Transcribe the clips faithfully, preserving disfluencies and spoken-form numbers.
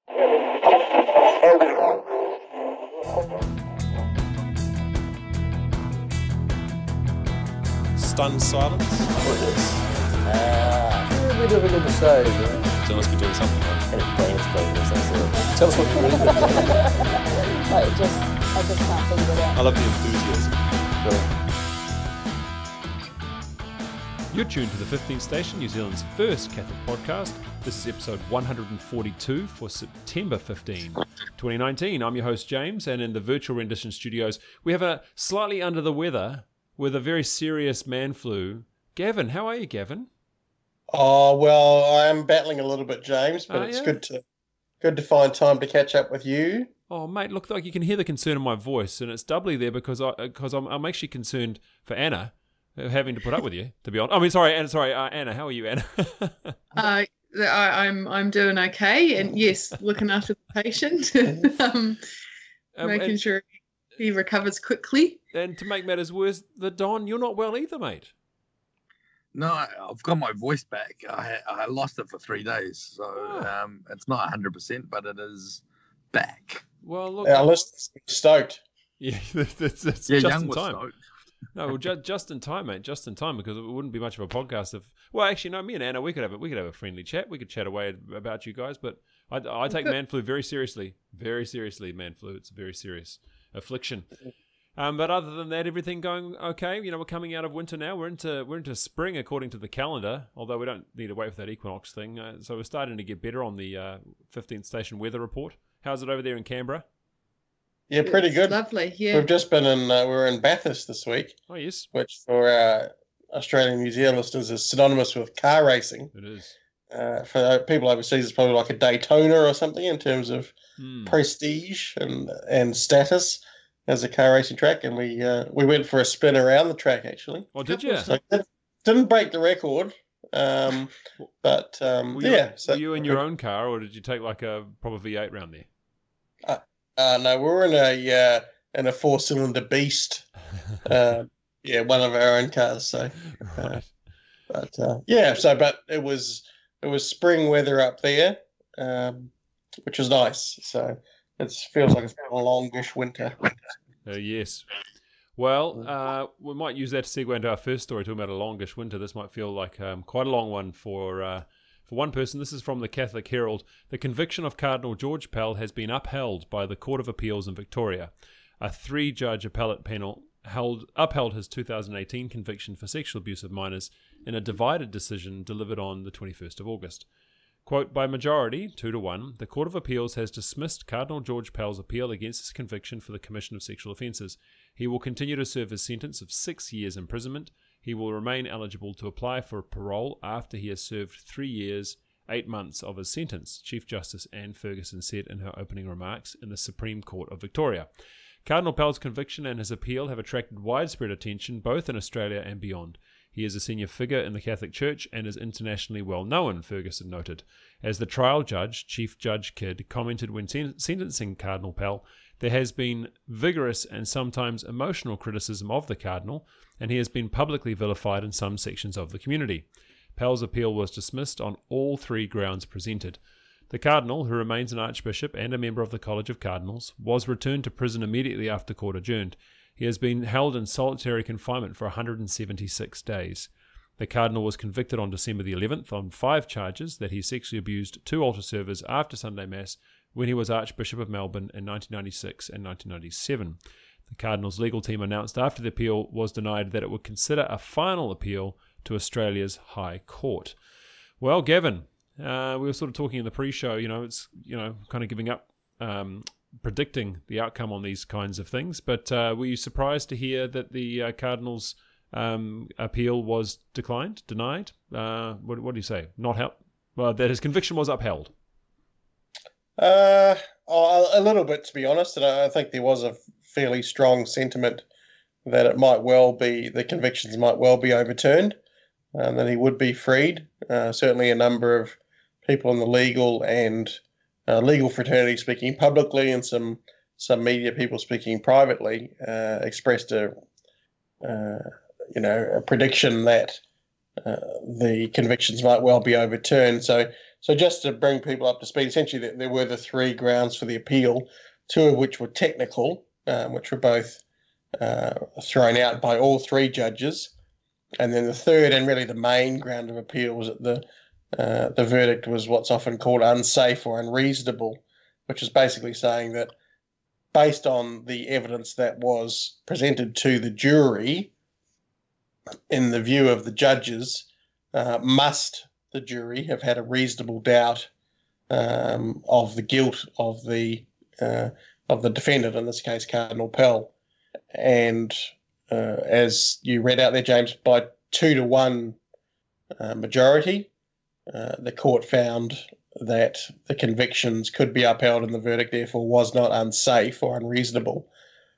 Stunned silence. Ah, a bit of an episode. So must be doing something, right? And it's dance playing or something. Tell us what you're reading. Like, it just, I just can't figure it out. I love the enthusiasm. Cool. You're tuned to the fifteenth Station, New Zealand's first Catholic podcast. This is episode one hundred forty-two for September fifteenth, twenty nineteen. I'm your host, James, and in the virtual rendition studios, we have a slightly under the weather with a very serious man flu. Gavin, how are you, Gavin? Oh, well, I am battling a little bit, James, but Oh, it's yeah? good to good to find time to catch up with you. Oh, mate, look, like you can hear the concern in my voice, and it's doubly there because I, because I'm, I'm actually concerned for Anna uh, having to put up with you, to be honest. I mean, sorry, Anna, sorry, uh, Anna, how are you, Anna? Uh, I, I'm I'm doing okay, and yes, looking after the patient, um, Um, making and, sure he recovers quickly. and to make matters worse, the Don, you're not well either, mate. No, I- I've got my voice back. I I lost it for three days, so Ah. um, it's not one hundred percent, but it is back. Well, look, Our listeners are stoked. yeah, that's, that's Yeah, just Young in was time. stoked. No, well, just, just in time, mate. Just in time, because it wouldn't be much of a podcast if. Well, actually, no. Me and Anna, we could have a we could have a friendly chat. We could chat away about you guys. But I, I take man flu very seriously, very seriously. Man flu, it's a very serious affliction. Um, but other than that, everything going okay. You know, we're coming out of winter now. We're into we're into spring according to the calendar. Although we don't need to wait for that equinox thing. Uh, so we're starting to get better on the uh, fifteenth Station weather report. How's it over there in Canberra? Yeah, pretty It's good. Lovely, yeah. We've just been in, uh, we were in Bathurst this week, Oh yes, which for our Australian New Zealand listeners is synonymous with car racing. it is. Uh, for people overseas, it's probably like a Daytona or something in terms of Hmm. prestige and and status as a car racing track. And we uh, we went for a spin around the track actually. Oh, did you? So it didn't break the record, um, but um, Were you, yeah. So were you in your own car, or did you take like a proper V eight round there? Uh, no, we were in a uh, in a four cylinder beast. Uh, yeah, one of our own cars. So, Right. but uh, yeah, so but it was it was spring weather up there, um, which was nice. So it feels like it's been a longish winter. Uh, yes. Well, uh, we might use that to segue into our first story, talking about a longish winter. This might feel like um, quite a long one for uh, for one person. This is from the Catholic Herald. The conviction of Cardinal George Pell has been upheld by the Court of Appeals in Victoria. A three-judge appellate panel held, upheld his two thousand eighteen conviction for sexual abuse of minors in a divided decision delivered on the twenty-first of August. Quote, by majority, two to one, the Court of Appeals has dismissed Cardinal George Pell's appeal against his conviction for the commission of sexual offences. He will continue to serve his sentence of six years imprisonment. He will remain eligible to apply for parole after he has served three years, eight months of his sentence, Chief Justice Anne Ferguson said in her opening remarks in the Supreme Court of Victoria. Cardinal Pell's conviction and his appeal have attracted widespread attention both in Australia and beyond. He is a senior figure in the Catholic Church and is internationally well known, Ferguson noted. As the trial judge, Chief Judge Kidd, commented when sen- sentencing Cardinal Pell, there has been vigorous and sometimes emotional criticism of the Cardinal, and he has been publicly vilified in some sections of the community. Pell's appeal was dismissed on all three grounds presented. The Cardinal, who remains an Archbishop and a member of the College of Cardinals, was returned to prison immediately after court adjourned. He has been held in solitary confinement for one hundred seventy-six days. The Cardinal was convicted on December the eleventh on five charges that he sexually abused two altar servers after Sunday Mass when he was Archbishop of Melbourne in nineteen ninety-six and nineteen ninety-seven. The Cardinal's legal team announced after the appeal was denied that it would consider a final appeal to Australia's High Court. Well, Gavin, uh, we were sort of talking in the pre-show, you know, it's, you know, kind of giving up um, predicting the outcome on these kinds of things, but uh, were you surprised to hear that the uh, Cardinal's um, appeal was declined, denied? Uh, what, what do you say? Not held? Well, that his conviction was upheld. Uh, oh, a little bit, to be honest, and I I think there was a fairly strong sentiment that it might well be, the convictions might well be overturned, and that he would be freed. Uh, certainly a number of people in the legal and uh, legal fraternity speaking publicly, and some some media people speaking privately, uh, expressed a uh, you know a prediction that uh, the convictions might well be overturned. So so just to bring people up to speed, essentially there, there were the three grounds for the appeal, two of which were technical, um, which were both uh, thrown out by all three judges. And then the third and really the main ground of appeal was that the uh, the verdict was what's often called unsafe or unreasonable, which is basically saying that based on the evidence that was presented to the jury, in the view of the judges, uh, must the jury have had a reasonable doubt um, of the guilt of the uh, of the defendant, in this case Cardinal Pell. And uh, as you read out there, James, by two to one uh, majority, uh, the court found that the convictions could be upheld and the verdict therefore was not unsafe or unreasonable.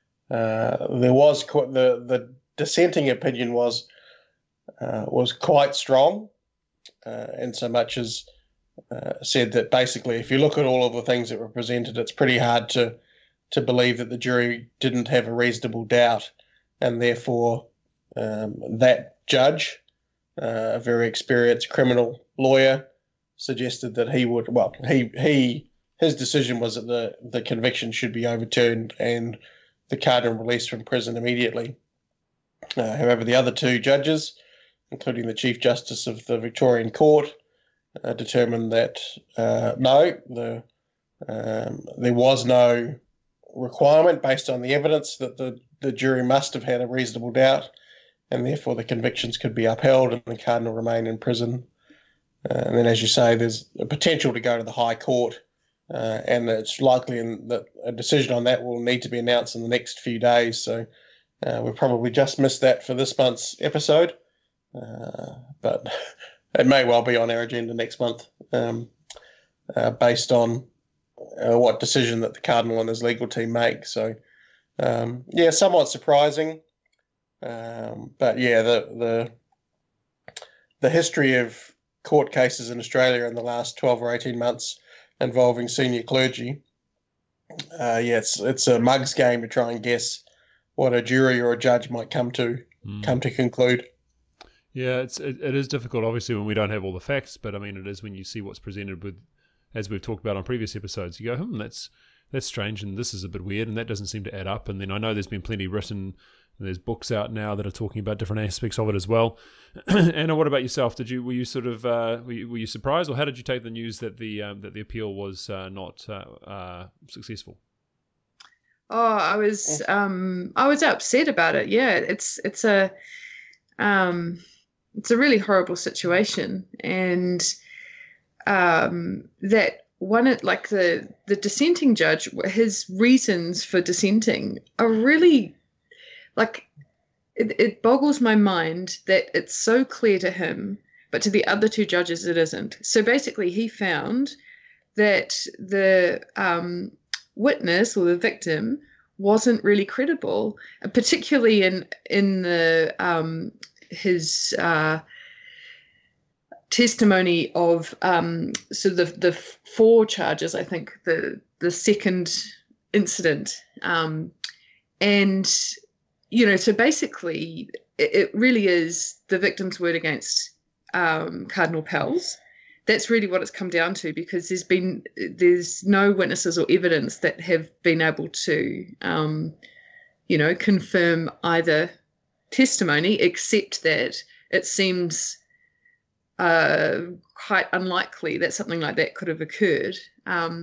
Uh, there was the the dissenting opinion was uh, was quite strong, uh, in so much as uh, said that basically if you look at all of the things that were presented, it's pretty hard to to believe that the jury didn't have a reasonable doubt, and therefore um, that judge, uh, a very experienced criminal lawyer, suggested that he would, well, he he his decision was that the, the conviction should be overturned and the cardinal released from prison immediately. Uh, however, the other two judges, including the Chief Justice of the Victorian Court, uh, determined that uh, no, the um, there was no requirement based on the evidence that the, the jury must have had a reasonable doubt, and therefore the convictions could be upheld and the cardinal remain in prison. Uh, and then, as you say, there's a potential to go to the High Court, uh, and it's likely in that a decision on that will need to be announced in the next few days. So uh, we'll probably just missed that for this month's episode, uh, but it may well be on our agenda next month, um, uh, based on uh, what decision that the cardinal and his legal team make. So, um, yeah, somewhat surprising, um, but yeah, the the the history of court cases in Australia in the last twelve or eighteen months involving senior clergy. Uh, yeah, it's, it's a mug's game to try and guess what a jury or a judge might come to mm. come to conclude. Yeah, it's it, it is difficult, obviously, when we don't have all the facts, but I mean, it is when you see what's presented with, as we've talked about on previous episodes, you go, hmm, that's that's strange, and this is a bit weird, and that doesn't seem to add up. And then I know there's been plenty written, and there's books out now that are talking about different aspects of it as well. Anna, what about yourself? Did you were you sort of uh, were, you, were you surprised, or how did you take the news that the um, that the appeal was uh, not uh, uh, successful? Oh, I was um, I was upset about it. Yeah, it's it's a um, it's a really horrible situation, and um, that one like the the dissenting judge, his reasons for dissenting are really like it, it boggles my mind that it's so clear to him, but to the other two judges it isn't. So basically, he found that the um, witness or the victim wasn't really credible, particularly in in the um, his uh, testimony of um, so the the four charges. I think the the second incident, um, and you know, so basically, it, it really is the victim's word against um, Cardinal Pell's. That's really what it's come down to, because there's been there's no witnesses or evidence that have been able to, um, you know, confirm either testimony, except that it seems uh, quite unlikely that something like that could have occurred. Um,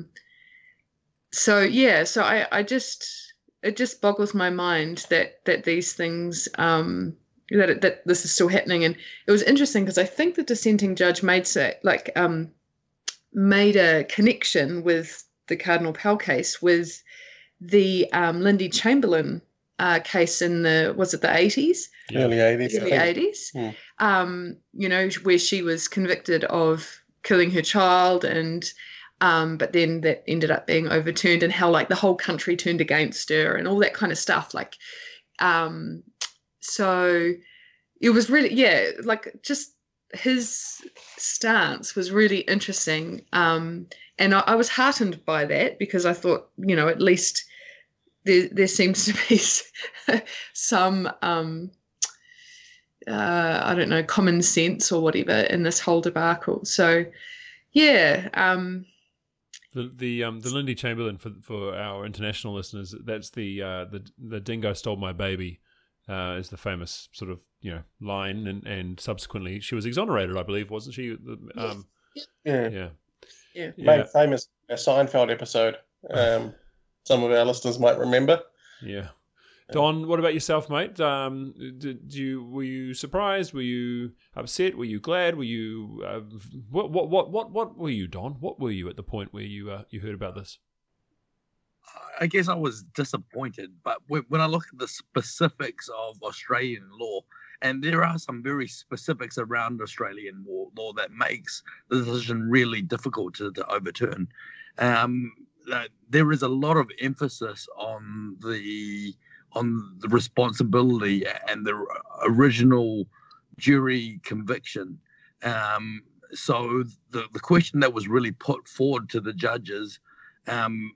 so yeah, so I, I just it just boggles my mind that that these things. Um, that that this is still happening. And it was interesting because I think the dissenting judge made say, like um made a connection with the Cardinal Pell case with the um Lindy Chamberlain uh case in the was it the eighties? Early eighties. Early eighties. Hmm. Um, you know, where she was convicted of killing her child, and um but then that ended up being overturned, and how like the whole country turned against her and all that kind of stuff. Like um So it was really, yeah, like just his stance was really interesting. Um, and I, I was heartened by that, because I thought, you know, at least there, there seems to be some, um, uh, I don't know, common sense or whatever in this whole debacle. So, yeah, um, The the um the Lindy Chamberlain for for our international listeners. That's the uh, the the dingo stole my baby. Uh, is the famous sort of you know line, and, and subsequently she was exonerated, I believe, wasn't she? Um, Yeah. yeah, yeah. Made yeah, famous a Seinfeld episode. Um, some of our listeners might remember. yeah. Don, what about yourself, mate? Um, did you were you surprised? Were you upset? Were you glad? Were you uh, what what what what what were you, Don? What were you at the point where you uh, you heard about this? I guess I was disappointed, but when when I look at the specifics of Australian law, and there are some very specifics around Australian law, law that makes the decision really difficult to, to overturn. Um, uh, there is a lot of emphasis on the on the responsibility and the original jury conviction. Um, so the the question that was really put forward to the judges um,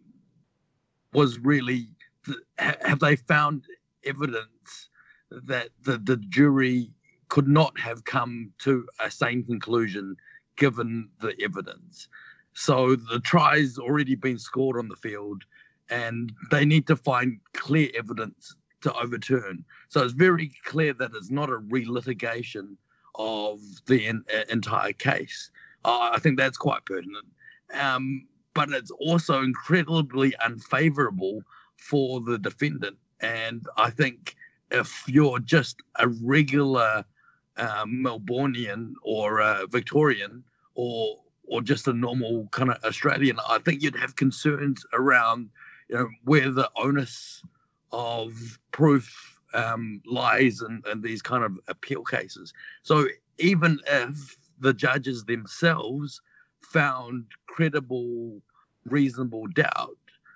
was really, have they found evidence that the, the jury could not have come to a sane conclusion given the evidence? So the try's already been scored on the field, and they need to find clear evidence to overturn. So it's very clear that it's not a relitigation of the in, uh, entire case. Uh, I think that's quite pertinent. Um, but it's also incredibly unfavorable for the defendant. And I think if you're just a regular um, Melbourneian or a Victorian or or just a normal kind of Australian, I think you'd have concerns around, you know, where the onus of proof um, lies in, in these kind of appeal cases. So even if the judges themselves found credible, reasonable doubt,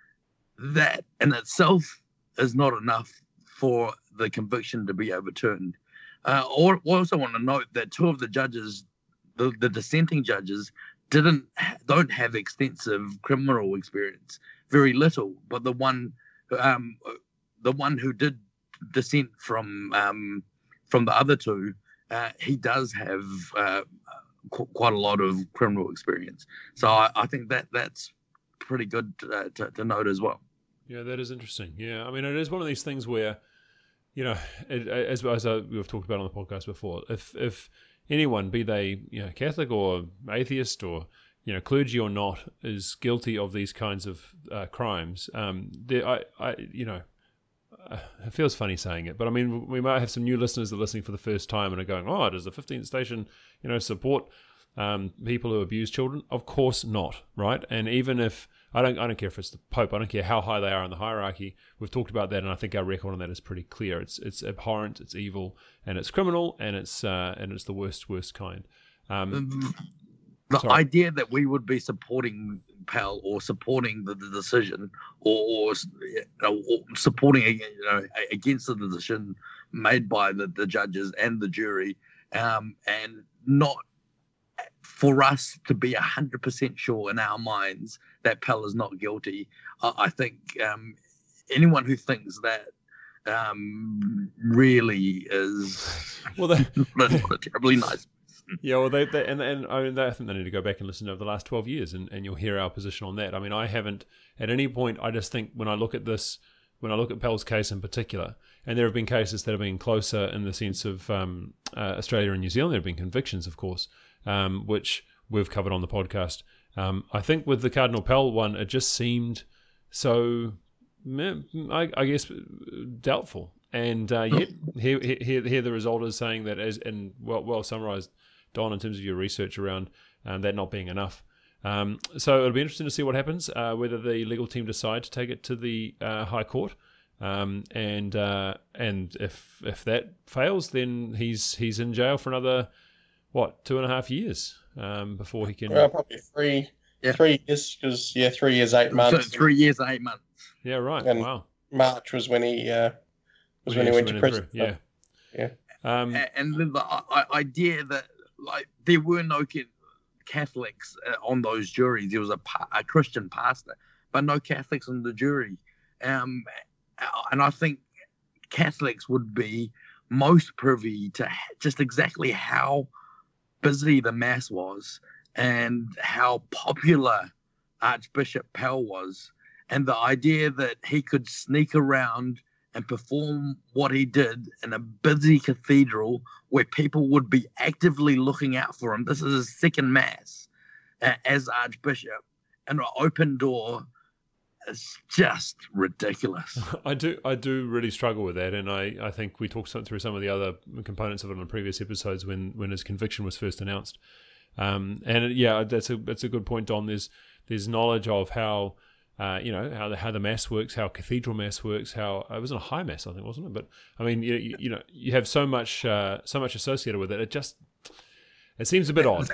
that in itself is not enough for the conviction to be overturned. Uh, I also want to note that two of the judges, the, the dissenting judges, didn't don't have extensive criminal experience, very little. But the one, um, the one who did dissent from um, from the other two, uh, he does have uh, qu- quite a lot of criminal experience. So I, I think that that's pretty good uh, to, to note as well. Yeah, that is interesting. Yeah, I mean, it is one of these things where, you know, it, as as uh, we've talked about on the podcast before, if if anyone, be they you know Catholic or atheist or you know clergy or not, is guilty of these kinds of uh, crimes, um, there, I, I, you know, uh, it feels funny saying it, but I mean, we might have some new listeners that are listening for the first time and are going, "Oh, does the fifteenth Station, you know, support um, people who abuse children?" Of course not, right? And even if I don't, I don't care if it's the Pope. I don't care how high they are in the hierarchy. We've talked about that, and I think our record on that is pretty clear. It's it's abhorrent, it's evil, and it's criminal, and it's uh, and it's the worst, worst kind. Um, the sorry. idea that we would be supporting Pell or supporting the, the decision, or, or, you know, or supporting you know, against the decision made by the, the judges and the jury, um, and not for us to be one hundred percent sure in our minds that Pell is not guilty. Uh, I think um, anyone who thinks that um, really is well, they, not, not terribly nice. Yeah, well, they, they and and I mean, they, I think they need to go back and listen over the last twelve years, and, and you'll hear our position on that. I mean, I haven't at any point. I just think when I look at this, when I look at Pell's case in particular, and there have been cases that have been closer in the sense of um, uh, Australia and New Zealand. There have been convictions, of course, um, which we've covered on the podcast. Um, I think with the Cardinal Pell one, it just seemed so, I, I guess, doubtful. And uh, yet, here, here, here the result is saying that, as and well, well summarised, Don, in terms of your research around um, that not being enough. Um, so it'll be interesting to see what happens, uh, whether the legal team decide to take it to the uh, High Court, um, and uh, and if if that fails, then he's he's in jail for another what two and a half years um, before he can. Well, probably three, Yeah. three years because yeah, three years, eight So months. three years and eight months. Yeah, right. And- Wow. March was when he uh, was When when he he went to actually prison. in through, Yeah. Yeah. Um, A- and then the i- i- idea that like there were no ca- Catholics uh, on those juries. There was a, pa- a Christian pastor, but no Catholics on the jury. Um, and I think Catholics would be most privy to ha- just exactly how busy the mass was and how popular Archbishop Pell was, and the idea that he could sneak around and perform what he did in a busy cathedral where people would be actively looking out for him. This is his second mass uh, as Archbishop, and an open door is just ridiculous. I do I do really struggle with that, and I, I think we talked through some of the other components of it in previous episodes when, when his conviction was first announced. Um, and yeah, that's a that's a good point, Don. There's there's knowledge of how uh, you know how the how the mass works, how cathedral mass works, how it wasn't a high mass, I think, wasn't it? But I mean, you you, you know, you have so much uh, so much associated with it. It just it seems a bit odd.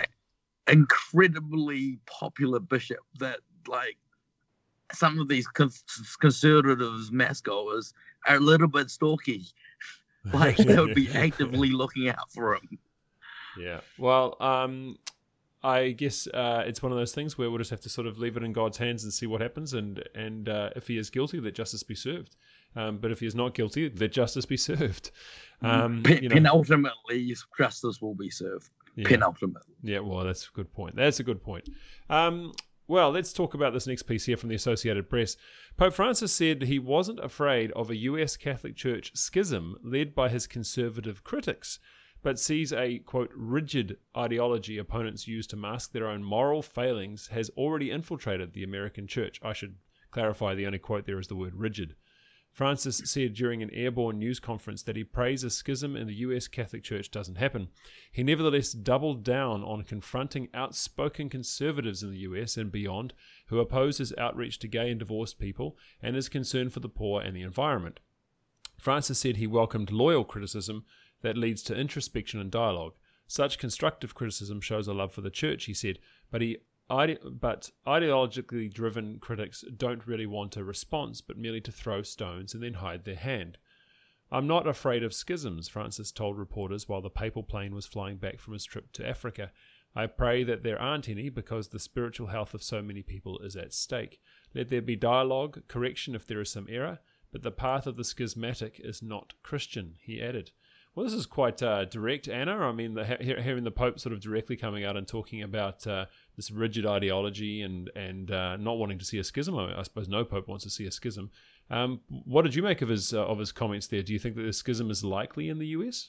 Incredibly popular bishop that like some of these cons- conservatives mass goers are a little bit stalky. Like they would be actively looking out for him. Yeah. Well, um, I guess uh, it's one of those things where we'll just have to sort of leave it in God's hands and see what happens. And and uh, if he is guilty, let justice be served. Um, but if he is not guilty, let justice be served. Um, Pen- you know. Penultimately, justice will be served. Yeah. Penultimately. Yeah, well, that's a good point. That's a good point. Um, well, let's talk about this next piece here from the Associated Press. Pope Francis said he wasn't afraid of a U S Catholic Church schism led by his conservative critics, but sees a, quote, rigid ideology opponents use to mask their own moral failings has already infiltrated the American church. I should clarify, the only quote there is the word rigid. Francis said during an airborne news conference that he prays a schism in the U S Catholic Church doesn't happen. He nevertheless doubled down on confronting outspoken conservatives in the U S and beyond who oppose his outreach to gay and divorced people and his concern for the poor and the environment. Francis said he welcomed loyal criticism that leads to introspection and dialogue. Such constructive criticism shows a love for the church, he said, but he ide- but ideologically driven critics don't really want a response, but merely to throw stones and then hide their hand. I'm not afraid of schisms, Francis told reporters while the papal plane was flying back from his trip to Africa. I pray that there aren't any because the spiritual health of so many people is at stake. Let there be dialogue, correction if there is some error, but the path of the schismatic is not Christian, he added. Well, this is quite uh, direct, Anna. I mean, the, hearing the Pope sort of directly coming out and talking about uh, this rigid ideology and and uh, not wanting to see a schism. I, I suppose no Pope wants to see a schism. Um, what did you make of his uh, of his comments there? Do you think that the schism is likely in the U S?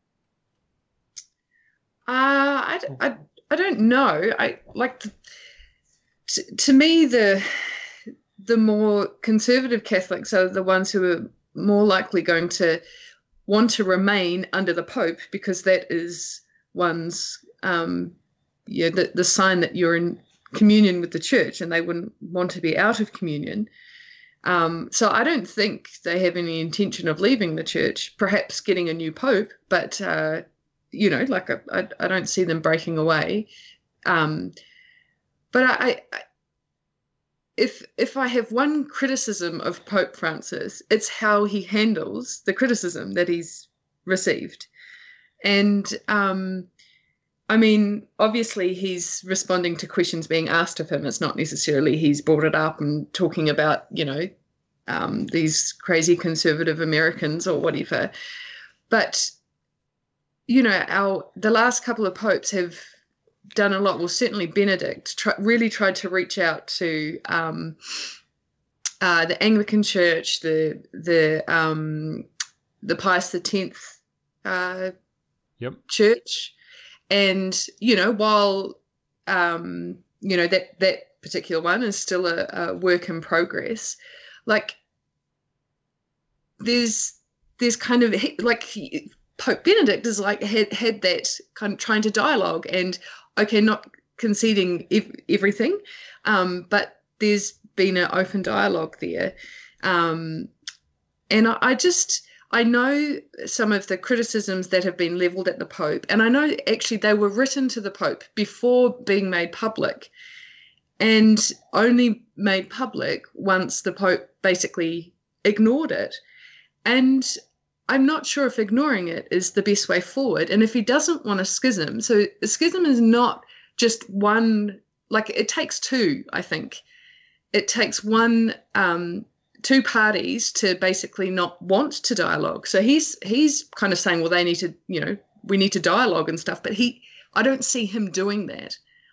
Uh, I, I, I don't know. I like to, to, to me the the more conservative Catholics are the ones who are more likely going to want to remain under the Pope because that is one's um, yeah the, the sign that you're in communion with the Church, and they wouldn't want to be out of communion. Um, so I don't think they have any intention of leaving the Church, perhaps getting a new Pope, but uh, you know, like I, I, I don't see them breaking away. Um, but I, I If if I have one criticism of Pope Francis, it's how he handles the criticism that he's received. And, um, I mean, obviously he's responding to questions being asked of him. It's not necessarily he's brought it up and talking about, you know, um, these crazy conservative Americans or whatever. But, you know, our the last couple of popes have done a lot. Well, certainly Benedict try, really tried to reach out to um, uh, the Anglican Church, the the um, the Pius the Tenth uh, yep. Church, and you know, while um, you know that that particular one is still a, a work in progress, like there's there's kind of like Pope Benedict is like had had that kind of trying to dialogue and. Okay, not conceding ev- everything, um, but there's been an open dialogue there. Um, and I, I just, I know some of the criticisms that have been levelled at the Pope, and I know actually they were written to the Pope before being made public and only made public once the Pope basically ignored it. And I'm not sure if ignoring it is the best way forward. And if he doesn't want a schism, so a schism is not just one, like it takes two, I think. It takes one, um, two parties to basically not want to dialogue. So he's he's kind of saying, well, they need to, you know, we need to dialogue and stuff. But he, I don't see him doing that.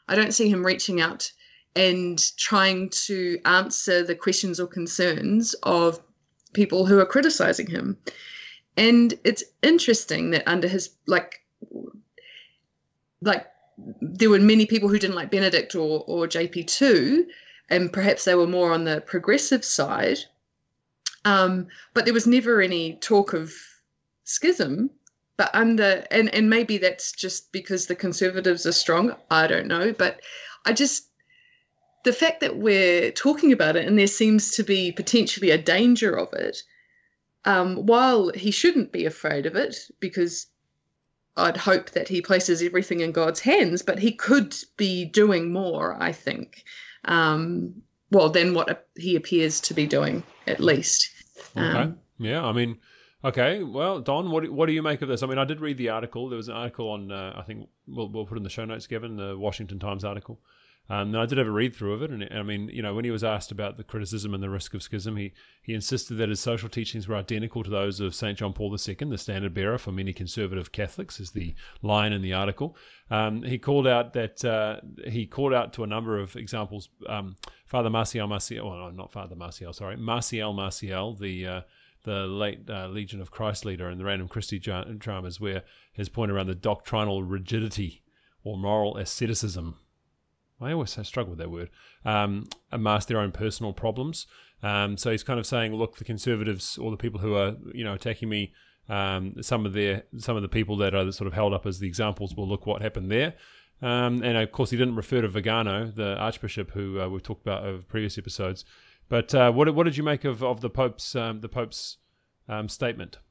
I don't see him reaching out and trying to answer the questions or concerns of people who are criticizing him. And it's interesting that under his, like, like there were many people who didn't like Benedict or, or J P two, and perhaps they were more on the progressive side. Um, but there was never any talk of schism. But under, and, and maybe that's just because the Conservatives are strong, I don't know. But I just, the fact that we're talking about it and there seems to be potentially a danger of it, um, while he shouldn't be afraid of it, because I'd hope that he places everything in God's hands, but he could be doing more, I think, um, well, than what he appears to be doing, at least. Okay. Um, yeah, I mean, okay. Well, Don, what do, what do you make of this? I mean, I did read the article. There was an article on, uh, I think we'll, we'll put in the show notes, Gavin, the Washington Times article. Um, and I did have a read through of it, and I mean, you know, when he was asked about the criticism and the risk of schism, he, he insisted that his social teachings were identical to those of Saint John Paul the Second, the standard bearer for many conservative Catholics, is the line in the article. Um, he called out that uh, he called out to a number of examples. Um, Father Marcial Marcial, well, no, not Father Marcial, sorry, Marcial Marcial, the uh, the late uh, Legion of Christ leader in the Random Christi dramas, where his point around the doctrinal rigidity or moral asceticism. I always struggle with that word, um, mask their own personal problems. Um, so he's kind of saying, look, the Conservatives or the people who are, you know, attacking me, um, some of their, some of the people that are sort of held up as the examples, will look what happened there. Um, and of course, he didn't refer to Vigano, the Archbishop, who uh, we've talked about over previous episodes. But uh, what what did you make of, of the Pope's um, the Pope's um, statement?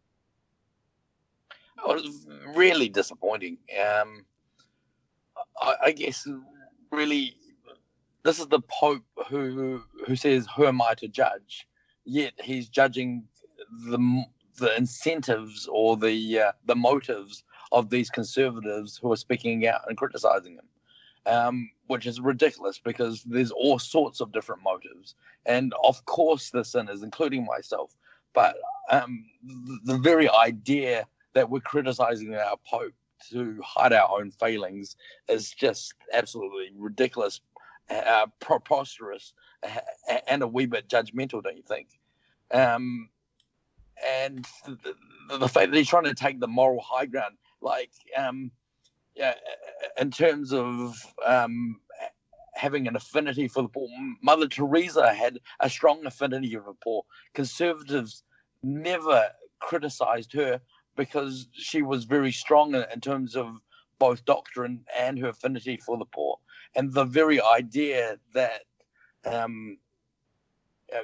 Oh, it was really disappointing. Um, I, I guess. Really, this is the Pope who who says, "Who am I to judge?" Yet he's judging the the incentives or the uh, the motives of these conservatives who are speaking out and criticizing him, um, which is ridiculous because there's all sorts of different motives, and of course the sinners, including myself. But um, the, the very idea that we're criticizing our Pope to hide our own failings is just absolutely ridiculous, uh, preposterous, uh, and a wee bit judgmental, don't you think? Um, and the, the, the fact that he's trying to take the moral high ground, like, um, yeah, in terms of um, having an affinity for the poor. Mother Teresa had a strong affinity for the poor. Conservatives never criticized her because she was very strong in, in terms of both doctrine and her affinity for the poor. And the very idea that um, uh,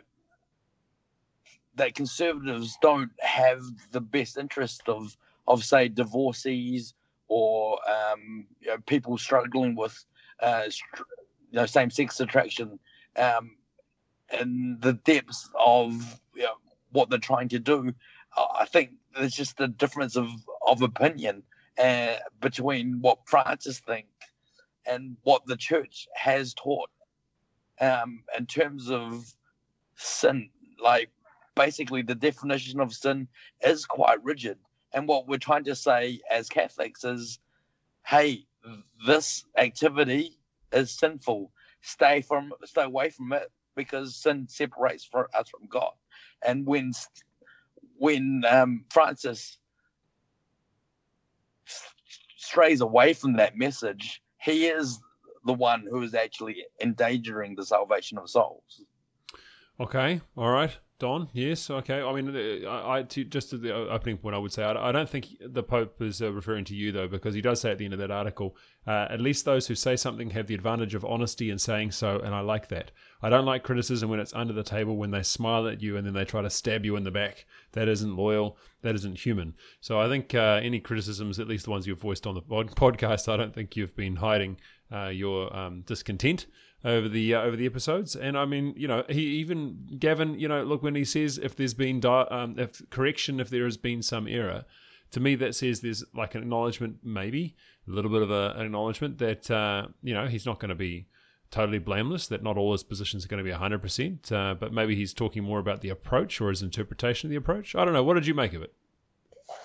that conservatives don't have the best interest of, of say, divorcees or um, you know, people struggling with uh, str- you know, same-sex attraction um, and the depths of you know, what they're trying to do, I think there's just a difference of, of opinion uh, between what Francis thinks and what the church has taught um, in terms of sin. Like, basically, the definition of sin is quite rigid. And what we're trying to say as Catholics is, hey, this activity is sinful. Stay from, stay away from it because sin separates for us from God. And when when um, Francis strays away from that message, he is the one who is actually endangering the salvation of souls. Okay, all right. Don, yes, okay. I mean, I, I to, just to the opening point, I would say I, I don't think the Pope is uh, referring to you, though, because he does say at the end of that article, uh, at least those who say something have the advantage of honesty in saying so, and I like that. I don't like criticism when it's under the table, when they smile at you and then they try to stab you in the back. That isn't loyal. That isn't human. So I think uh, any criticisms, at least the ones you've voiced on the pod- podcast, I don't think you've been hiding uh, your um, discontent over the uh, over the episodes. And I mean, you know, he even Gavin, you know, look, when he says if there's been di- um, if correction, if there has been some error, to me that says there's like an acknowledgement, maybe a little bit of a, an acknowledgement that uh, you know, he's not going to be totally blameless, that not all his positions are going to be one hundred percent, uh, but maybe he's talking more about the approach or his interpretation of the approach. I don't know. What did you make of it?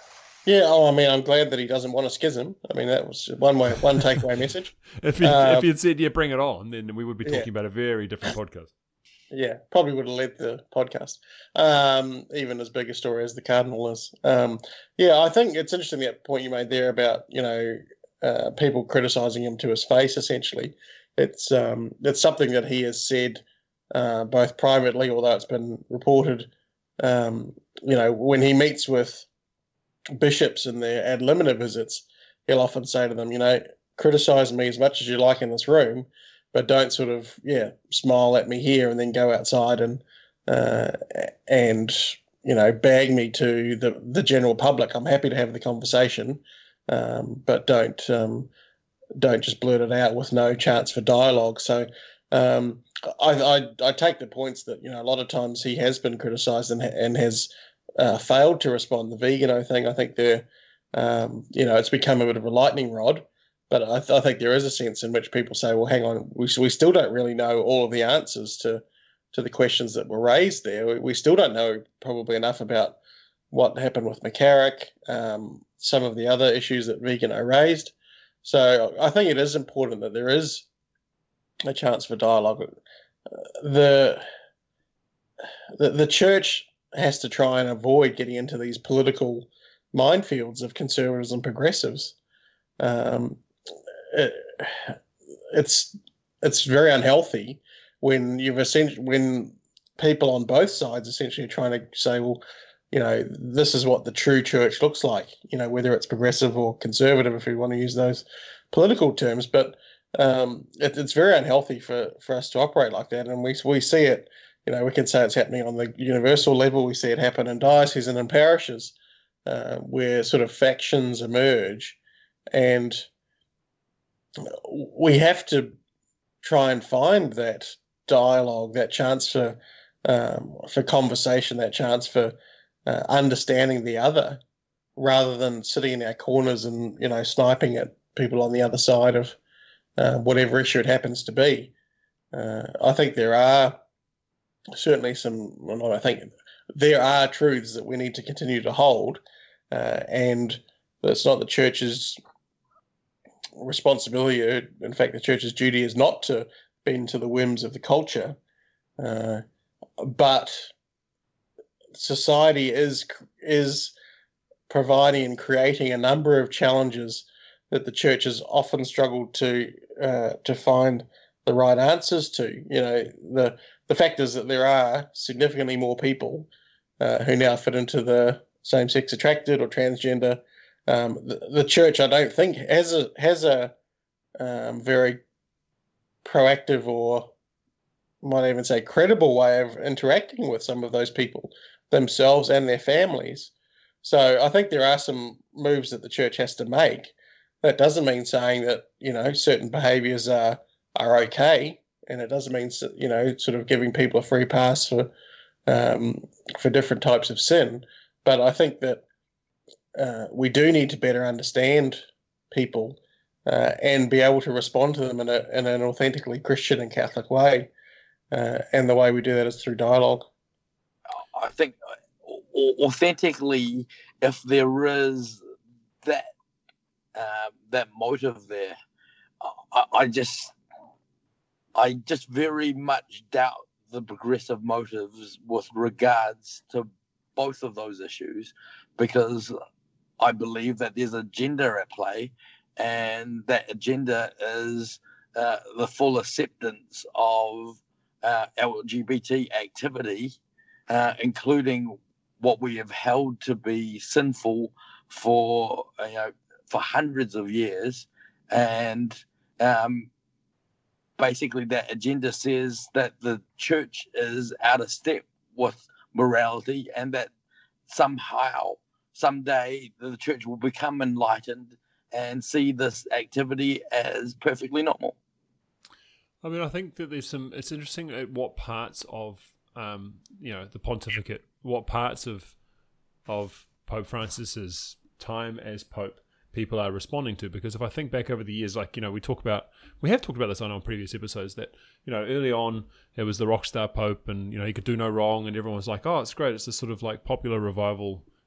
Yeah, oh, I mean, I'm glad that he doesn't want a schism. I mean, that was one way, one takeaway message. If he Um, if he had said, "Yeah, bring it on," then we would be talking yeah. about a very different podcast. Yeah, probably would have led the podcast, um, even as big a story as the Cardinal is. Um, yeah, I think it's interesting that point you made there about you know uh, people criticising him to his face. Essentially, it's um, it's something that he has said uh, both privately, although it's been reported. Um, you know, when he meets with bishops in their ad limina visits, he'll often say to them, you know, criticise me as much as you like in this room, but don't sort of, yeah, smile at me here and then go outside and, uh, and you know, bag me to the, the general public. I'm happy to have the conversation, um, but don't um, don't just blurt it out with no chance for dialogue. So um, I, I I take the points that, you know, a lot of times he has been criticised and, and has uh, failed to respond. The Vigano thing, I think they're, um, you know, it's become a bit of a lightning rod. But I, th- I think there is a sense in which people say, well, hang on, we, we still don't really know all of the answers to, to the questions that were raised there. We, we still don't know probably enough about what happened with McCarrick, um, some of the other issues that Vigano raised. So I think it is important that there is a chance for dialogue. Uh, the, the the church has to try and avoid getting into these political minefields of conservatives and progressives. Um, it, it's it's very unhealthy when you've essentially when people on both sides essentially are trying to say, well, you know, this is what the true church looks like. You know, whether it's progressive or conservative, if we want to use those political terms, but um, it, it's very unhealthy for, for us to operate like that, and we we see it. You know, we can say it's happening on the universal level. We see it happen in dioceses and in parishes, uh, where sort of factions emerge. And we have to try and find that dialogue, that chance for um, for conversation, that chance for uh, understanding the other, rather than sitting in our corners and, you know, sniping at people on the other side of uh, whatever issue it happens to be. Uh, I think there are certainly some, well, not I think, there are truths that we need to continue to hold, uh, and it's not the church's responsibility. In fact, the church's duty is not to bend to the whims of the culture, uh, but society is is providing and creating a number of challenges that the church has often struggled to uh, to find the right answers to. You know, the the fact is that there are significantly more people uh, who now fit into the same-sex attracted or transgender. Um, the, the church, I don't think, has a has a um, very proactive, or might even say credible, way of interacting with some of those people themselves and their families. So I think there are some moves that the church has to make. That doesn't mean saying that, you know, certain behaviours are are okay, and it doesn't mean, you know, sort of giving people a free pass for um, for different types of sin. But I think that uh, we do need to better understand people uh, and be able to respond to them in, a, in an authentically Christian and Catholic way. Uh, and the way we do that is through dialogue. I think authentically, if there is that uh, that motive there, I, I just I just very much doubt the progressive motives with regards to both of those issues, because I believe that there's a agenda at play, and that agenda is uh, the full acceptance of uh, L G B T activity, uh, including what we have held to be sinful for you know for hundreds of years, and um, basically that agenda says that the church is out of step with morality, and that somehow, someday, the church will become enlightened and see this activity as perfectly normal. I mean, I think that there's some. It's interesting at what parts of, um, you know, the pontificate, what parts of, of Pope Francis's time as Pope people are responding to. Because if I think back over the years, like, you know, we talk about, we have talked about this on our previous episodes, that, you know, early on there was the rock star Pope, and, you know, he could do no wrong, and everyone was like, oh, it's great, it's this sort of like popular revival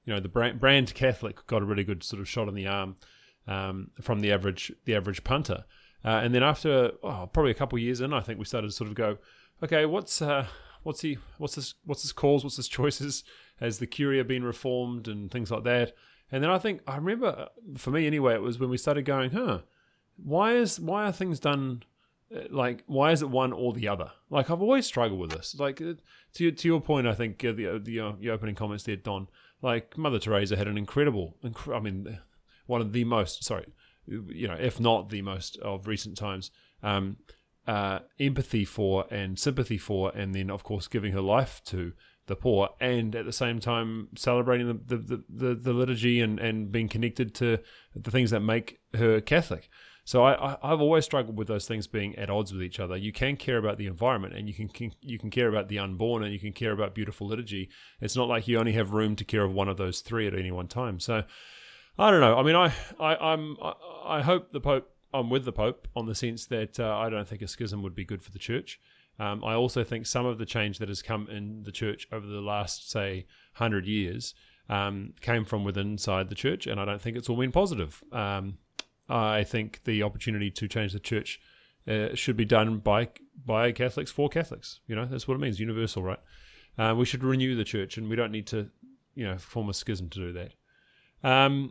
you know, the brand, brand Catholic got a really good sort of shot in the arm um, from the average the average punter. Uh, and then after oh, probably a couple of years in, I think we started to sort of go, okay, what's uh, what's he what's his what's his calls, what's his choices? Has the Curia been reformed and things like that? And then I think I remember, for me anyway, it was when we started going, huh, why is why are things done? Like, why is it one or the other? Like, I've always struggled with this. Like, to your, to your point, I think uh, the the uh, your opening comments there, Don. Like, Mother Teresa had an incredible, inc- I mean, one of the most, sorry, you know, if not the most of recent times, um, uh, empathy for and sympathy for, and then of course giving her life to the poor, and at the same time celebrating the the the, the liturgy and and being connected to the things that make her Catholic. So I, I, I've always struggled with those things being at odds with each other. You can care about the environment, and you can, can you can care about the unborn, and you can care about beautiful liturgy. It's not like you only have room to care of one of those three at any one time. So I don't know. I mean, I, I I'm I, I hope the Pope. I'm with the Pope on the sense that uh, I don't think a schism would be good for the Church. Um, I also think some of the change that has come in the Church over the last, say, hundred years um, came from within inside the Church, and I don't think it's all been positive. Um, I think the opportunity to change the Church uh, should be done by by Catholics for Catholics. You know, that's what it means, universal, right? Uh, we should renew the Church, and we don't need to, you know, form a schism to do that. Um,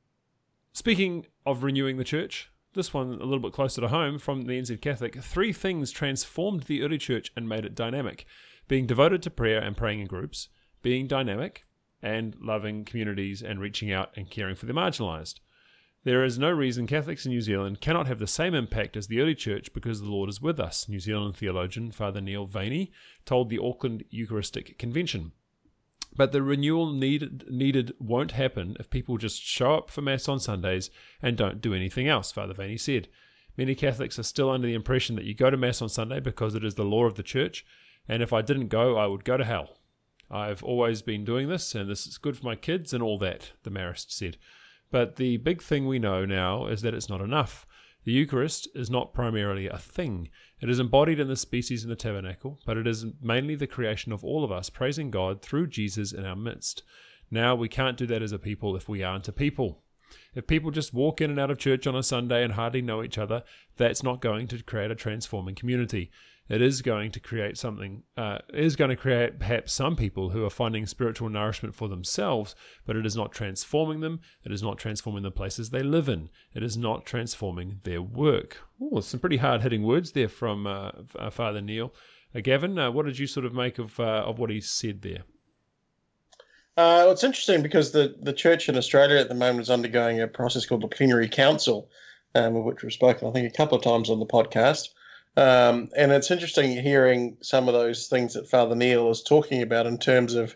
speaking of renewing the Church, this one a little bit closer to home from the N Z Catholic. Three things transformed the early Church and made it dynamic: being devoted to prayer and praying in groups, being dynamic, and loving communities and reaching out and caring for the marginalised. There is no reason Catholics in New Zealand cannot have the same impact as the early Church because the Lord is with us, New Zealand theologian Father Neil Vaney told the Auckland Eucharistic Convention. But the renewal needed, needed won't happen if people just show up for Mass on Sundays and don't do anything else, Father Vaney said. Many Catholics are still under the impression that you go to Mass on Sunday because it is the law of the Church, and if I didn't go, I would go to hell. I've always been doing this, and this is good for my kids and all that, the Marist said. But the big thing we know now is that it's not enough. The Eucharist is not primarily a thing. It is embodied in the species in the tabernacle, but it is mainly the creation of all of us, praising God through Jesus in our midst. Now, we can't do that as a people if we aren't a people. If people just walk in and out of church on a Sunday and hardly know each other, that's not going to create a transforming community. It is going to create something, uh, it is going to create perhaps some people who are finding spiritual nourishment for themselves, but it is not transforming them. It is not transforming the places they live in. It is not transforming their work. Oh, some pretty hard-hitting words there from uh, Father Neil. Uh, Gavin, uh, what did you sort of make of uh, of what he said there? Uh, well, it's interesting because the, the church in Australia at the moment is undergoing a process called the Plenary Council, um, of which we've spoken, I think, a couple of times on the podcast. Um, and it's interesting hearing some of those things that Father Neil is talking about in terms of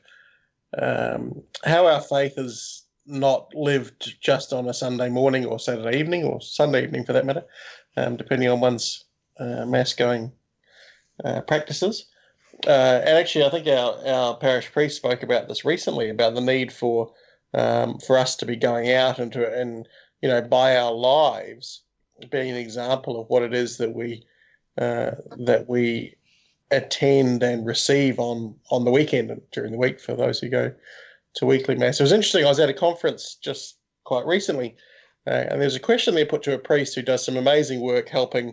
um, how our faith is not lived just on a Sunday morning or Saturday evening or Sunday evening for that matter, um, depending on one's uh, mass-going uh, practices. Uh, and actually, I think our, our parish priest spoke about this recently, about the need for um, for us to be going out and to and you know by our lives being an example of what it is that we uh, that we attend and receive on on the weekend and during the week for those who go to weekly mass. It was interesting. I was at a conference just quite recently, uh, and there's a question there put to a priest who does some amazing work helping,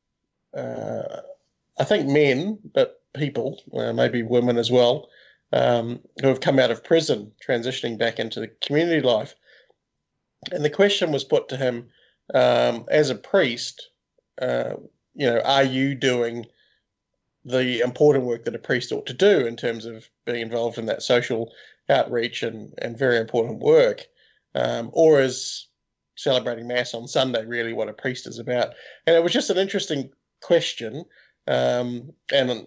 uh, I think men, but people, uh, maybe women as well, um, who have come out of prison, transitioning back into the community life. And the question was put to him, um, as a priest, uh, you know, are you doing the important work that a priest ought to do in terms of being involved in that social outreach and, and very important work? Um, or is celebrating Mass on Sunday really what a priest is about? And it was just an interesting question. Um, and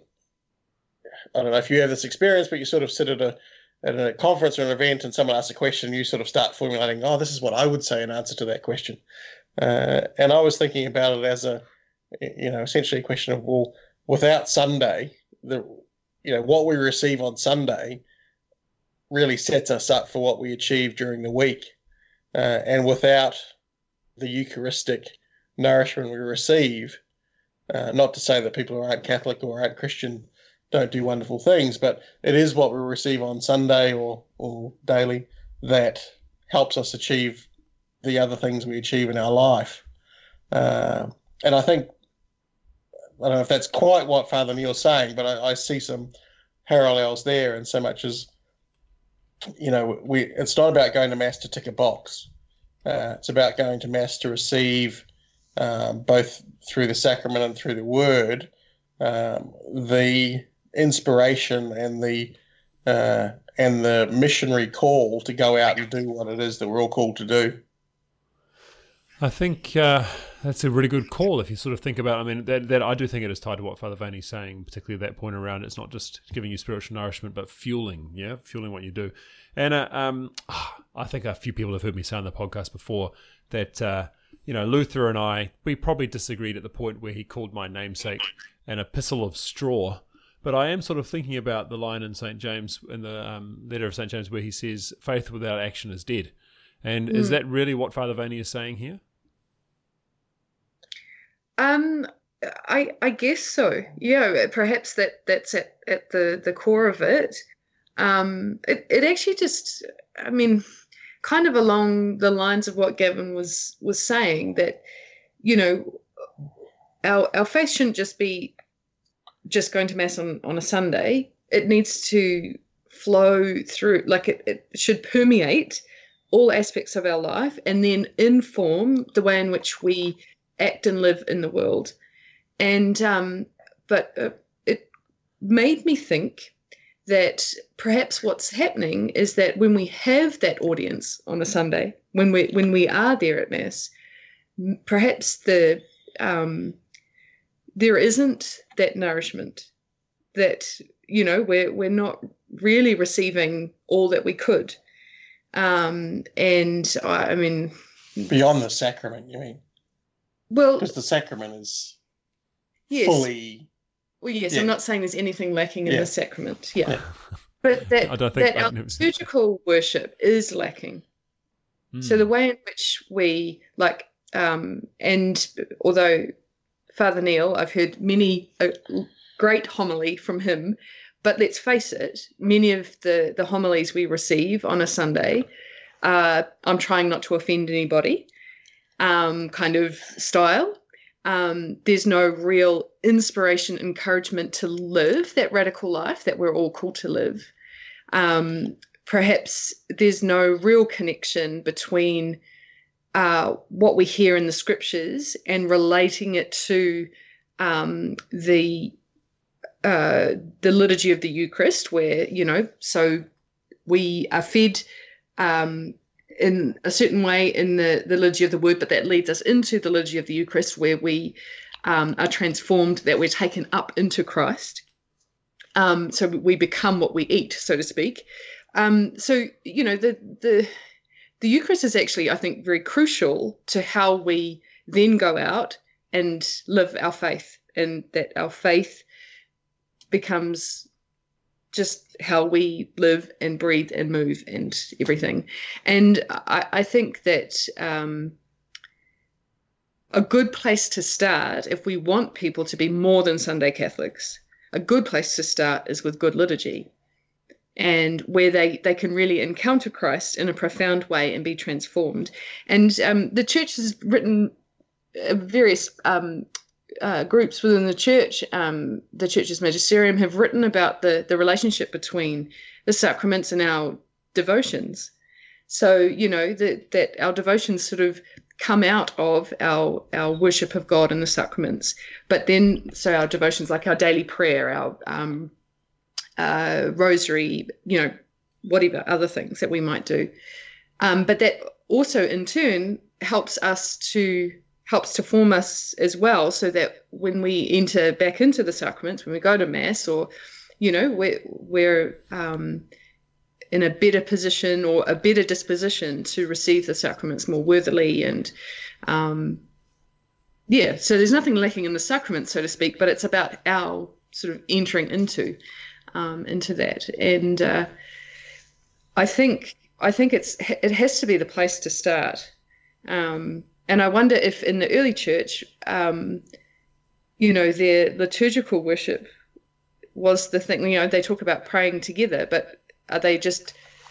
I don't know if you have this experience, but you sort of sit at a at a conference or an event and someone asks a question and you sort of start formulating, oh, this is what I would say in answer to that question. Uh, and I was thinking about it as a, you know, essentially a question of, well, without Sunday, the, you know, what we receive on Sunday really sets us up for what we achieve during the week. Uh, and without the Eucharistic nourishment we receive, uh, not to say that people who aren't Catholic or aren't Christian don't do wonderful things, but it is what we receive on Sunday or, or daily that helps us achieve the other things we achieve in our life. Uh, and I think, I don't know if that's quite what Father Neil's saying, but I, I see some parallels there in so much as, you know, we it's not about going to Mass to tick a box. Uh, it's about going to Mass to receive, um, both through the sacrament and through the Word, um, the inspiration and the uh, and the missionary call to go out and do what it is that we're all called to do. I think uh, that's a really good call if you sort of think about, I mean, that, that I do think it is tied to what Father Vaney's saying, particularly that point around it's not just giving you spiritual nourishment, but fueling, yeah, fueling what you do. And uh, um, I think a few people have heard me say on the podcast before that, uh, you know, Luther and I, we probably disagreed at the point where he called my namesake an epistle of straw. But I am sort of thinking about the line in Saint James, in the um, letter of Saint James, where he says, faith without action is dead. And mm. is that really what Father Vaney is saying here? Um, I I guess so. Yeah, perhaps that that's at, at the, the core of it. Um, it it actually just, I mean, kind of along the lines of what Gavin was was saying, that, you know, our our faith shouldn't just be just going to Mass on, on a Sunday. It needs to flow through, like it, it should permeate all aspects of our life and then inform the way in which we act and live in the world. And um, but uh, it made me think that perhaps what's happening is that when we have that audience on a Sunday, when we when we are there at Mass, perhaps the um, there isn't that nourishment, that, you know, we're we're not really receiving all that we could. Um, and I, I mean, beyond the sacrament, you mean? Well, because the sacrament is yes. fully. Well, yes, yeah. I'm not saying there's anything lacking in Yeah. the sacrament. Yeah, Yeah. but that I don't think that our I've never seen that. liturgical worship is lacking. Mm. So the way in which we like, um, and although Father Neil, I've heard many a great homily from him, but let's face it, many of the the homilies we receive on a Sunday, uh, I'm trying not to offend anybody, um, kind of style. Um, there's no real inspiration, encouragement to live that radical life that we're all called to live. Um, perhaps there's no real connection between uh, what we hear in the scriptures and relating it to um, the uh, the liturgy of the Eucharist, where, you know, so we are fed um, in a certain way in the, the liturgy of the Word, but that leads us into the liturgy of the Eucharist, where we um, are transformed, that we're taken up into Christ. Um, so we become what we eat, so to speak. Um, so, you know, the the the Eucharist is actually, I think, very crucial to how we then go out and live our faith, and that our faith becomes just how we live and breathe and move and everything. And I, I think that um, a good place to start, if we want people to be more than Sunday Catholics, a good place to start is with good liturgy, and where they, they can really encounter Christ in a profound way and be transformed. And um, the Church has written uh, various um, uh, groups within the Church, um, the Church's magisterium, have written about the, the relationship between the sacraments and our devotions. So, you know, that that our devotions sort of come out of our our worship of God in the sacraments. But then, so our devotions, like our daily prayer, our um, uh, rosary, you know, whatever other things that we might do. Um, but that also, in turn, helps us to helps to form us as well, so that when we enter back into the sacraments, when we go to Mass, or, you know, we're we're um, in a better position or a better disposition to receive the sacraments more worthily. And um, yeah, so there's nothing lacking in the sacrament, so to speak, but it's about our sort of entering into um, into that. And uh, I think I think it's it has to be the place to start. Um, and I wonder if in the early church, um, you know, their liturgical worship was the thing. You know, they talk about praying together, but are they just,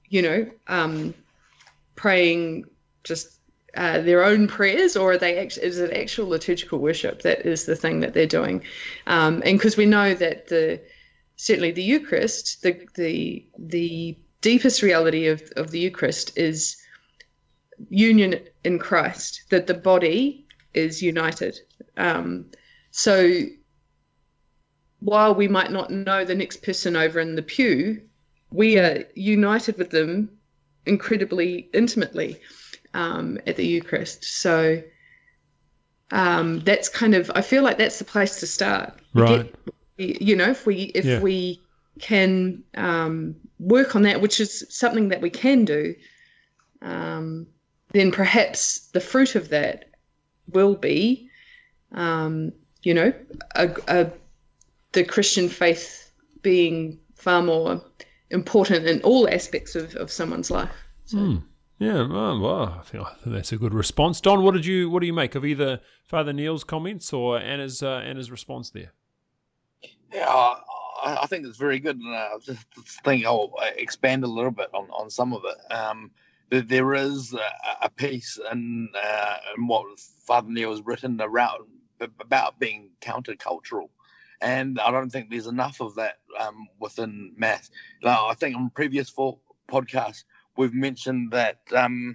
you know, um, praying just uh, their own prayers, or are they act- is it actual liturgical worship that is the thing that they're doing? Um, and because we know that the certainly the Eucharist, the the the deepest reality of, of the Eucharist is union in Christ, that the body is united. Um, so while we might not know the next person over in the pew, we are united with them incredibly intimately um, at the Eucharist. So um, that's kind of, I feel like that's the place to start. We Right. Get, you know, if we if Yeah. we can um, work on that, which is something that we can do, um, then perhaps the fruit of that will be, um, you know, a, a, the Christian faith being far more important in all aspects of, of someone's life. So. Hmm. Yeah, well, well I, think, I think that's a good response. Don, what did you what do you make of either Father Neil's comments or Anna's uh, Anna's response there? Yeah, I, I think it's very good, and I just think I'll expand a little bit on, on some of it. Um, there, there is a, a piece in, uh, in what Father Neil has written around about being countercultural, and I don't think there's enough of that um, within Mass. Now, I think on previous four podcasts we've mentioned that um,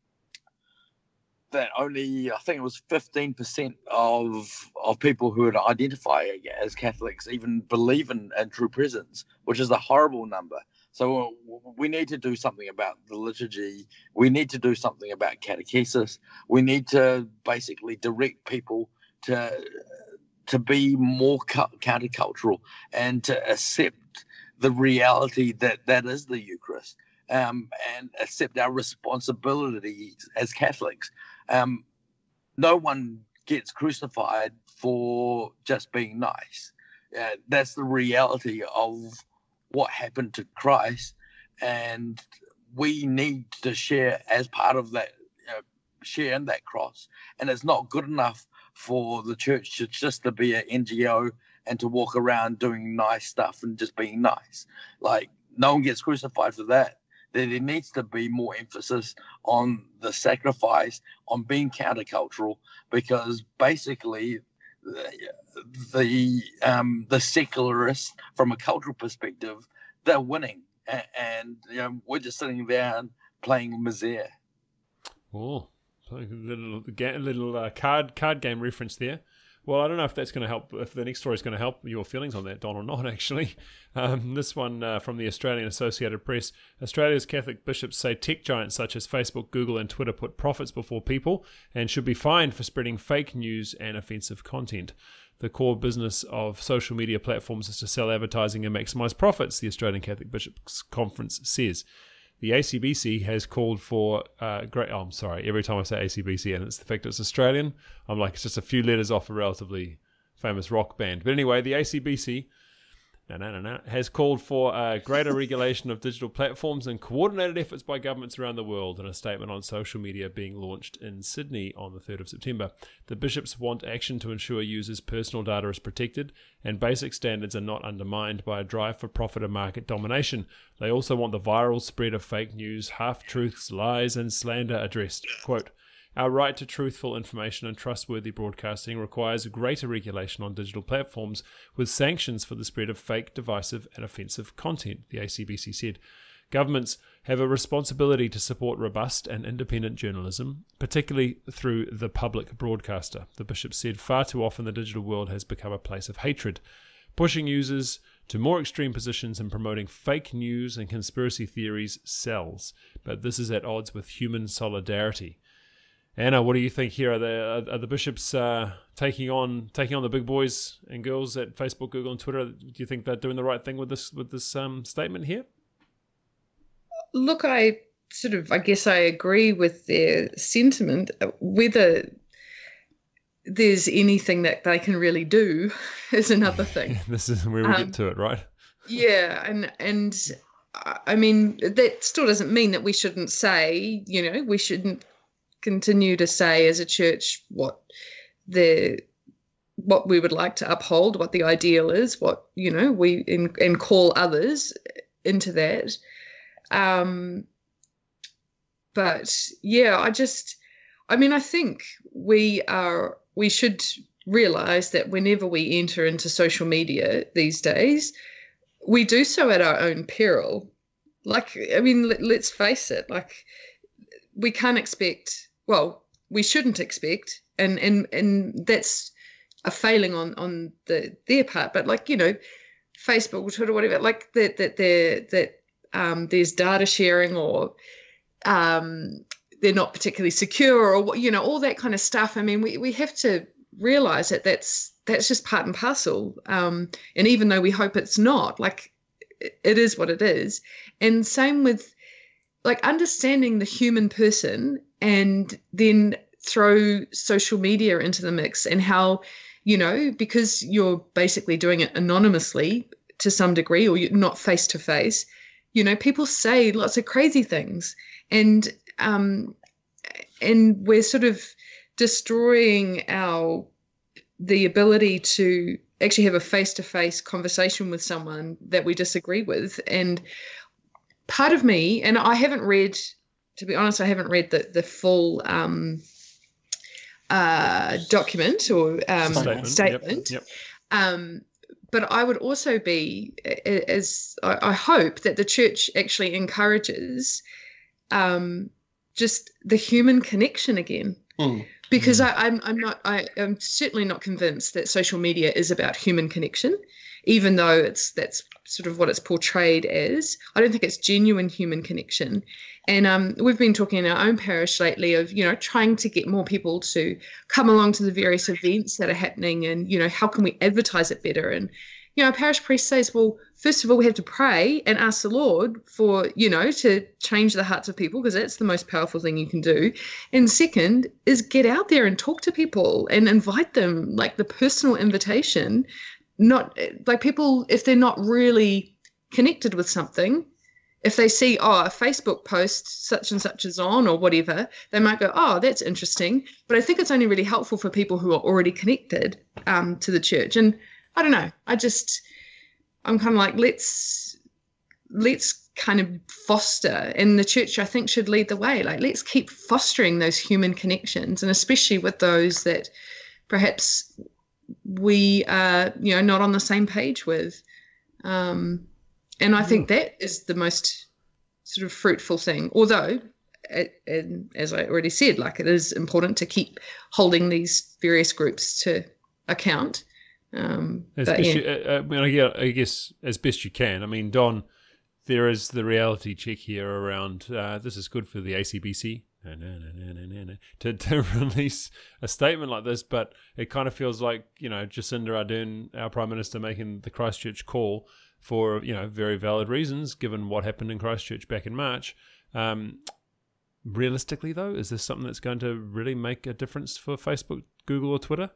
that only I think it was fifteen percent of of people who would identify as Catholics even believe in, in true presence, which is a horrible number. So we need to do something about the liturgy. We need to do something about catechesis. We need to basically direct people to to be more countercultural and to accept the reality that that is the Eucharist, um, and accept our responsibility as Catholics. Um, no one gets crucified for just being nice. Uh, that's the reality of what happened to Christ, and we need to share as part of that, you know, share in that cross. And it's not good enough for the church to just to be an N G O and to walk around doing nice stuff and just being nice. Like, no one gets crucified for that. There needs to be more emphasis on the sacrifice, on being countercultural, because basically the the, um, the secularists, from a cultural perspective, they're winning, and, and you know, we're just sitting there and playing misère. Oh, a little ga- little uh, card card game reference there. Well, I don't know if that's going to help, if the next story is going to help your feelings on that, Don, or not, actually. Um, this one uh, from the Australian Associated Press. Australia's Catholic bishops say tech giants such as Facebook, Google and Twitter put profits before people and should be fined for spreading fake news and offensive content. The core business of social media platforms is to sell advertising and maximise profits, the Australian Catholic Bishops' Conference says. The A C B C has called for uh, great. Oh, I'm sorry. Every time I say A C B C and it's the fact it's Australian, I'm like, it's just a few letters off a relatively famous rock band. But anyway, the A C B C no, no, no, no, has called for uh, greater regulation of digital platforms and coordinated efforts by governments around the world in a statement on social media being launched in Sydney on the third of September. The bishops want action to ensure users' personal data is protected and basic standards are not undermined by a drive for profit and market domination. They also want the viral spread of fake news, half-truths, lies and slander addressed. Quote, "Our right to truthful information and trustworthy broadcasting requires greater regulation on digital platforms with sanctions for the spread of fake, divisive and offensive content," the A C B C said. Governments have a responsibility to support robust and independent journalism, particularly through the public broadcaster. The bishop said far too often the digital world has become a place of hatred, pushing users to more extreme positions and promoting fake news and conspiracy theories sells. But this is at odds with human solidarity. Anna, what do you think here? Are the are the bishops uh, taking on taking on the big boys and girls at Facebook, Google, and Twitter? Do you think they're doing the right thing with this with this um, statement here? Look, I sort of, I guess I agree with their sentiment. Whether there's anything that they can really do is another thing. This is where we um, get to it, right? Yeah, and and I mean that still doesn't mean that we shouldn't say, you know, we shouldn't continue to say as a church what the what we would like to uphold, what the ideal is, what, you know, we and, and call others into that. Um, but yeah, I just, I mean, I think we are, we should realize that whenever we enter into social media these days, we do so at our own peril. Like, I mean, let, let's face it, like, we can't expect, well, we shouldn't expect, and and and that's a failing on on the their part, but like, you know, Facebook or Twitter, whatever, like that that there that um there's data sharing, or um they're not particularly secure, or, you know, all that kind of stuff. I mean, we, we have to realize that that's that's just part and parcel, um and even though we hope it's not, like, it is what it is. And same with, like, understanding the human person, and then throw social media into the mix, and how, you know, because you're basically doing it anonymously to some degree, or you're not face to face, you know, people say lots of crazy things, and um and we're sort of destroying our the ability to actually have a face-to-face conversation with someone that we disagree with. And part of me, and I haven't read, to be honest, I haven't read the, the full um, uh, document or um, Statement. statement. Yep, yep. Um, but I would also be, as I, I hope that the church actually encourages um, just the human connection again. Mm. Because I, I'm I'm not I am certainly not convinced that social media is about human connection, even though it's that's sort of what it's portrayed as. I don't think it's genuine human connection. And um, we've been talking in our own parish lately of, you know, trying to get more people to come along to the various events that are happening, and, you know, how can we advertise it better? And, you know, our parish priest says, well, first of all, we have to pray and ask the Lord for, you know, to change the hearts of people, because that's the most powerful thing you can do. And second is get out there and talk to people and invite them, like the personal invitation, not like people, if they're not really connected with something, if they see, oh, a Facebook post such and such is on or whatever, they might go, oh, that's interesting. But I think it's only really helpful for people who are already connected um, to the church. And I don't know. I just, I'm kind of like, let's, let's kind of foster, and the church, I think, should lead the way. Like, let's keep fostering those human connections, and especially with those that perhaps we are, you know, not on the same page with. Um, and I think that is the most sort of fruitful thing. Although, it, and as I already said, like, it is important to keep holding these various groups to account. Um, as but, best yeah. you, uh, I mean, I guess, I guess as best you can. I mean, Don, there is the reality check here around uh, this is good for the A C B C no, no, no, no, no, no, to, to release a statement like this, but it kind of feels like, you know, Jacinda Ardern, our Prime Minister, making the Christchurch call for, you know, very valid reasons, given what happened in Christchurch back in March. Um, realistically, though, is this something that's going to really make a difference for Facebook, Google, or Twitter?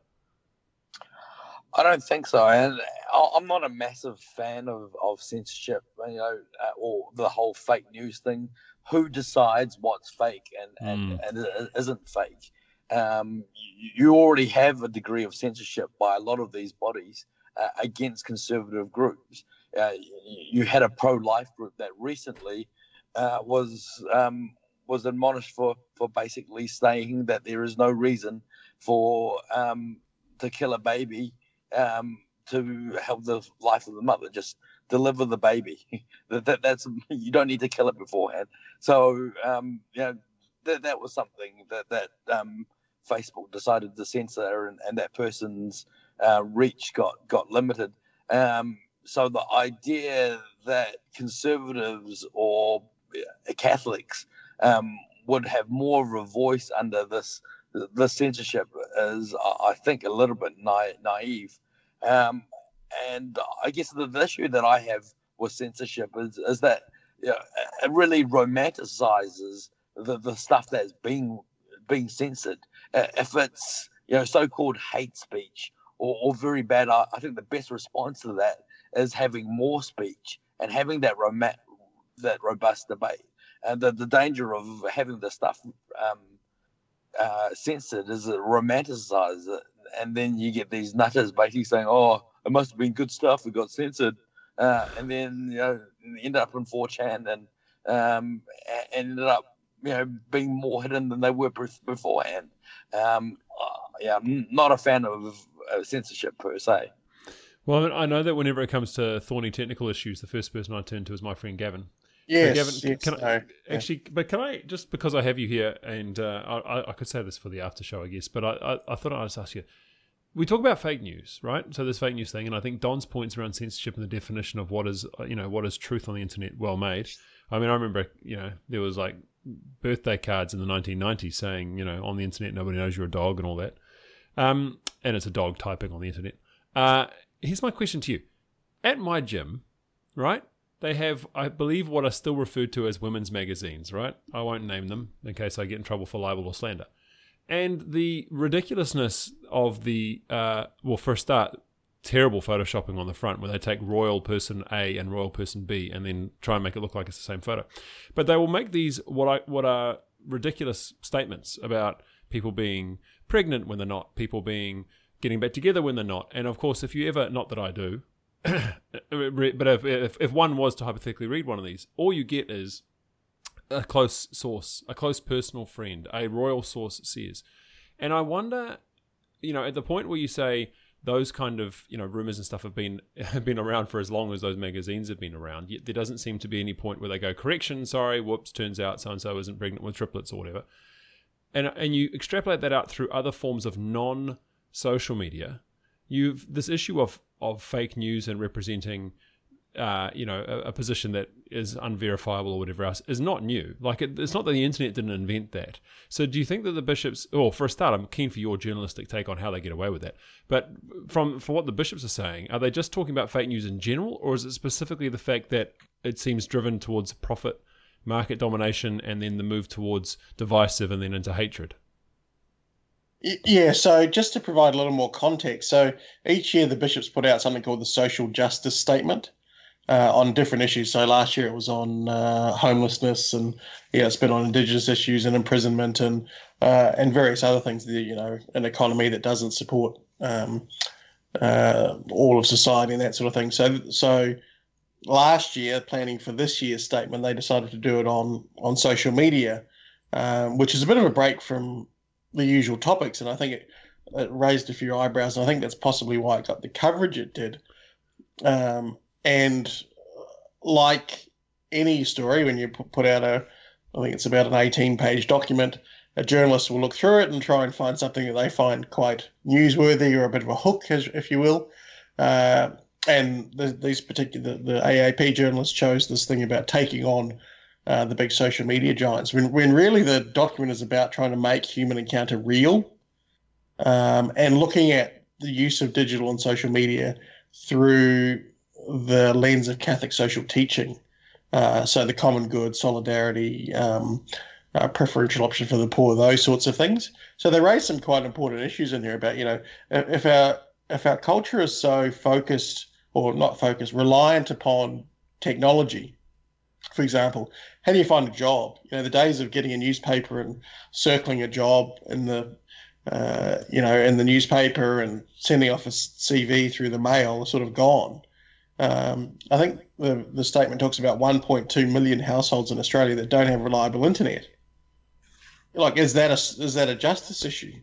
I don't think so, and I'm not a massive fan of, of censorship, you know, uh, or the whole fake news thing. Who decides what's fake and, and, mm. and it isn't fake? Um, you, you already have a degree of censorship by a lot of these bodies uh, against conservative groups. Uh, you had a pro-life group that recently uh, was um, was admonished for, for basically saying that there is no reason for um, to kill a baby Um, to help the life of the mother, just deliver the baby. that, that that's you don't need to kill it beforehand. So um, you know that that was something that that um, Facebook decided to censor, and, and that person's uh, reach got got limited. Um, so the idea that conservatives or Catholics um, would have more of a voice under this the censorship is, I think, a little bit na- naive. Um, and I guess the, the issue that I have with censorship is, is that, you know, it really romanticizes the, the stuff that's being being censored. Uh, if it's, you know, so-called hate speech or, or very bad, I, I think the best response to that is having more speech and having that rom- that robust debate. And the, the danger of having the stuff um, uh, censored is it romanticizes it. And then you get these nutters basically saying, oh, it must have been good stuff, it got censored. Uh, and then, you know, end up in four chan and um, and ended up, you know, being more hidden than they were beforehand. Um, yeah, I'm not a fan of uh, censorship per se. Well, I know that whenever it comes to thorny technical issues, the first person I turn to is my friend Gavin. Yes, so Gavin, yes, can no, I, yeah. actually, but can I, just because I have you here, and uh, I, I could say this for the after show, I guess, but I, I, I thought I'd just ask you, we talk about fake news, right? So this fake news thing, and I think Don's points around censorship and the definition of what is, you know, what is truth on the internet well made. I mean, I remember, you know, there was like birthday cards in the nineteen nineties saying, you know, on the internet, nobody knows you're a dog and all that. Um, and it's a dog typing on the internet. Uh, here's my question to you. At my gym, right, they have, I believe, what are still referred to as women's magazines, right? I won't name them in case I get in trouble for libel or slander. And the ridiculousness of the, uh, well, for a start, terrible photoshopping on the front where they take royal person A and royal person B and then try and make it look like it's the same photo. But they will make these what I, what are ridiculous statements about people being pregnant when they're not, people being getting back together when they're not. And of course, if you ever, not that I do, but if, if if one was to hypothetically read one of these, all you get is a close source, a close personal friend, a royal source says. And I wonder, you know, at the point where you say those kind of, you know, rumors and stuff have been have been around for as long as those magazines have been around, yet there doesn't seem to be any point where they go, correction, sorry, whoops, turns out so-and-so isn't pregnant with triplets or whatever. And and you extrapolate that out through other forms of non-social media, you've this issue of, of fake news and representing, uh, you know, a, a position that is unverifiable or whatever else is not new. Like, it, it's not that the internet didn't invent that. So do you think that the bishops, well, for a start, I'm keen for your journalistic take on how they get away with that. But from for what the bishops are saying, are they just talking about fake news in general, or is it specifically the fact that it seems driven towards profit, market domination, and then the move towards divisive and then into hatred? Yeah, so just to provide a little more context, so each year the bishops put out something called the Social Justice Statement uh, on different issues. So last year it was on uh, homelessness, and yeah, it's been on Indigenous issues and imprisonment and uh, and various other things. The, you know, an economy that doesn't support um, uh, all of society and that sort of thing. So so last year, planning for this year's statement, they decided to do it on on social media, um, which is a bit of a break from the usual topics, and I think it, it raised a few eyebrows, and I think that's possibly why it got the coverage it did. Um, and like any story, when you put out a, I think it's about an eighteen-page document, a journalist will look through it and try and find something that they find quite newsworthy or a bit of a hook, as, if you will. Uh, and the, these particular, the A A P journalists chose this thing about taking on Uh, the big social media giants, when when really the document is about trying to make human encounter real, um, and looking at the use of digital and social media through the lens of Catholic social teaching. Uh, so the common good, solidarity, um, uh, preferential option for the poor, those sorts of things. So they raise some quite important issues in here about, you know, if our if our culture is so focused, or not focused, reliant upon technology. For example, how do you find a job? You know, the days of getting a newspaper and circling a job in the, uh, you know, in the newspaper and sending off a C V through the mail are sort of gone. Um, I think the, the statement talks about one point two million households in Australia that don't have reliable internet. Like, is that a, is that a justice issue?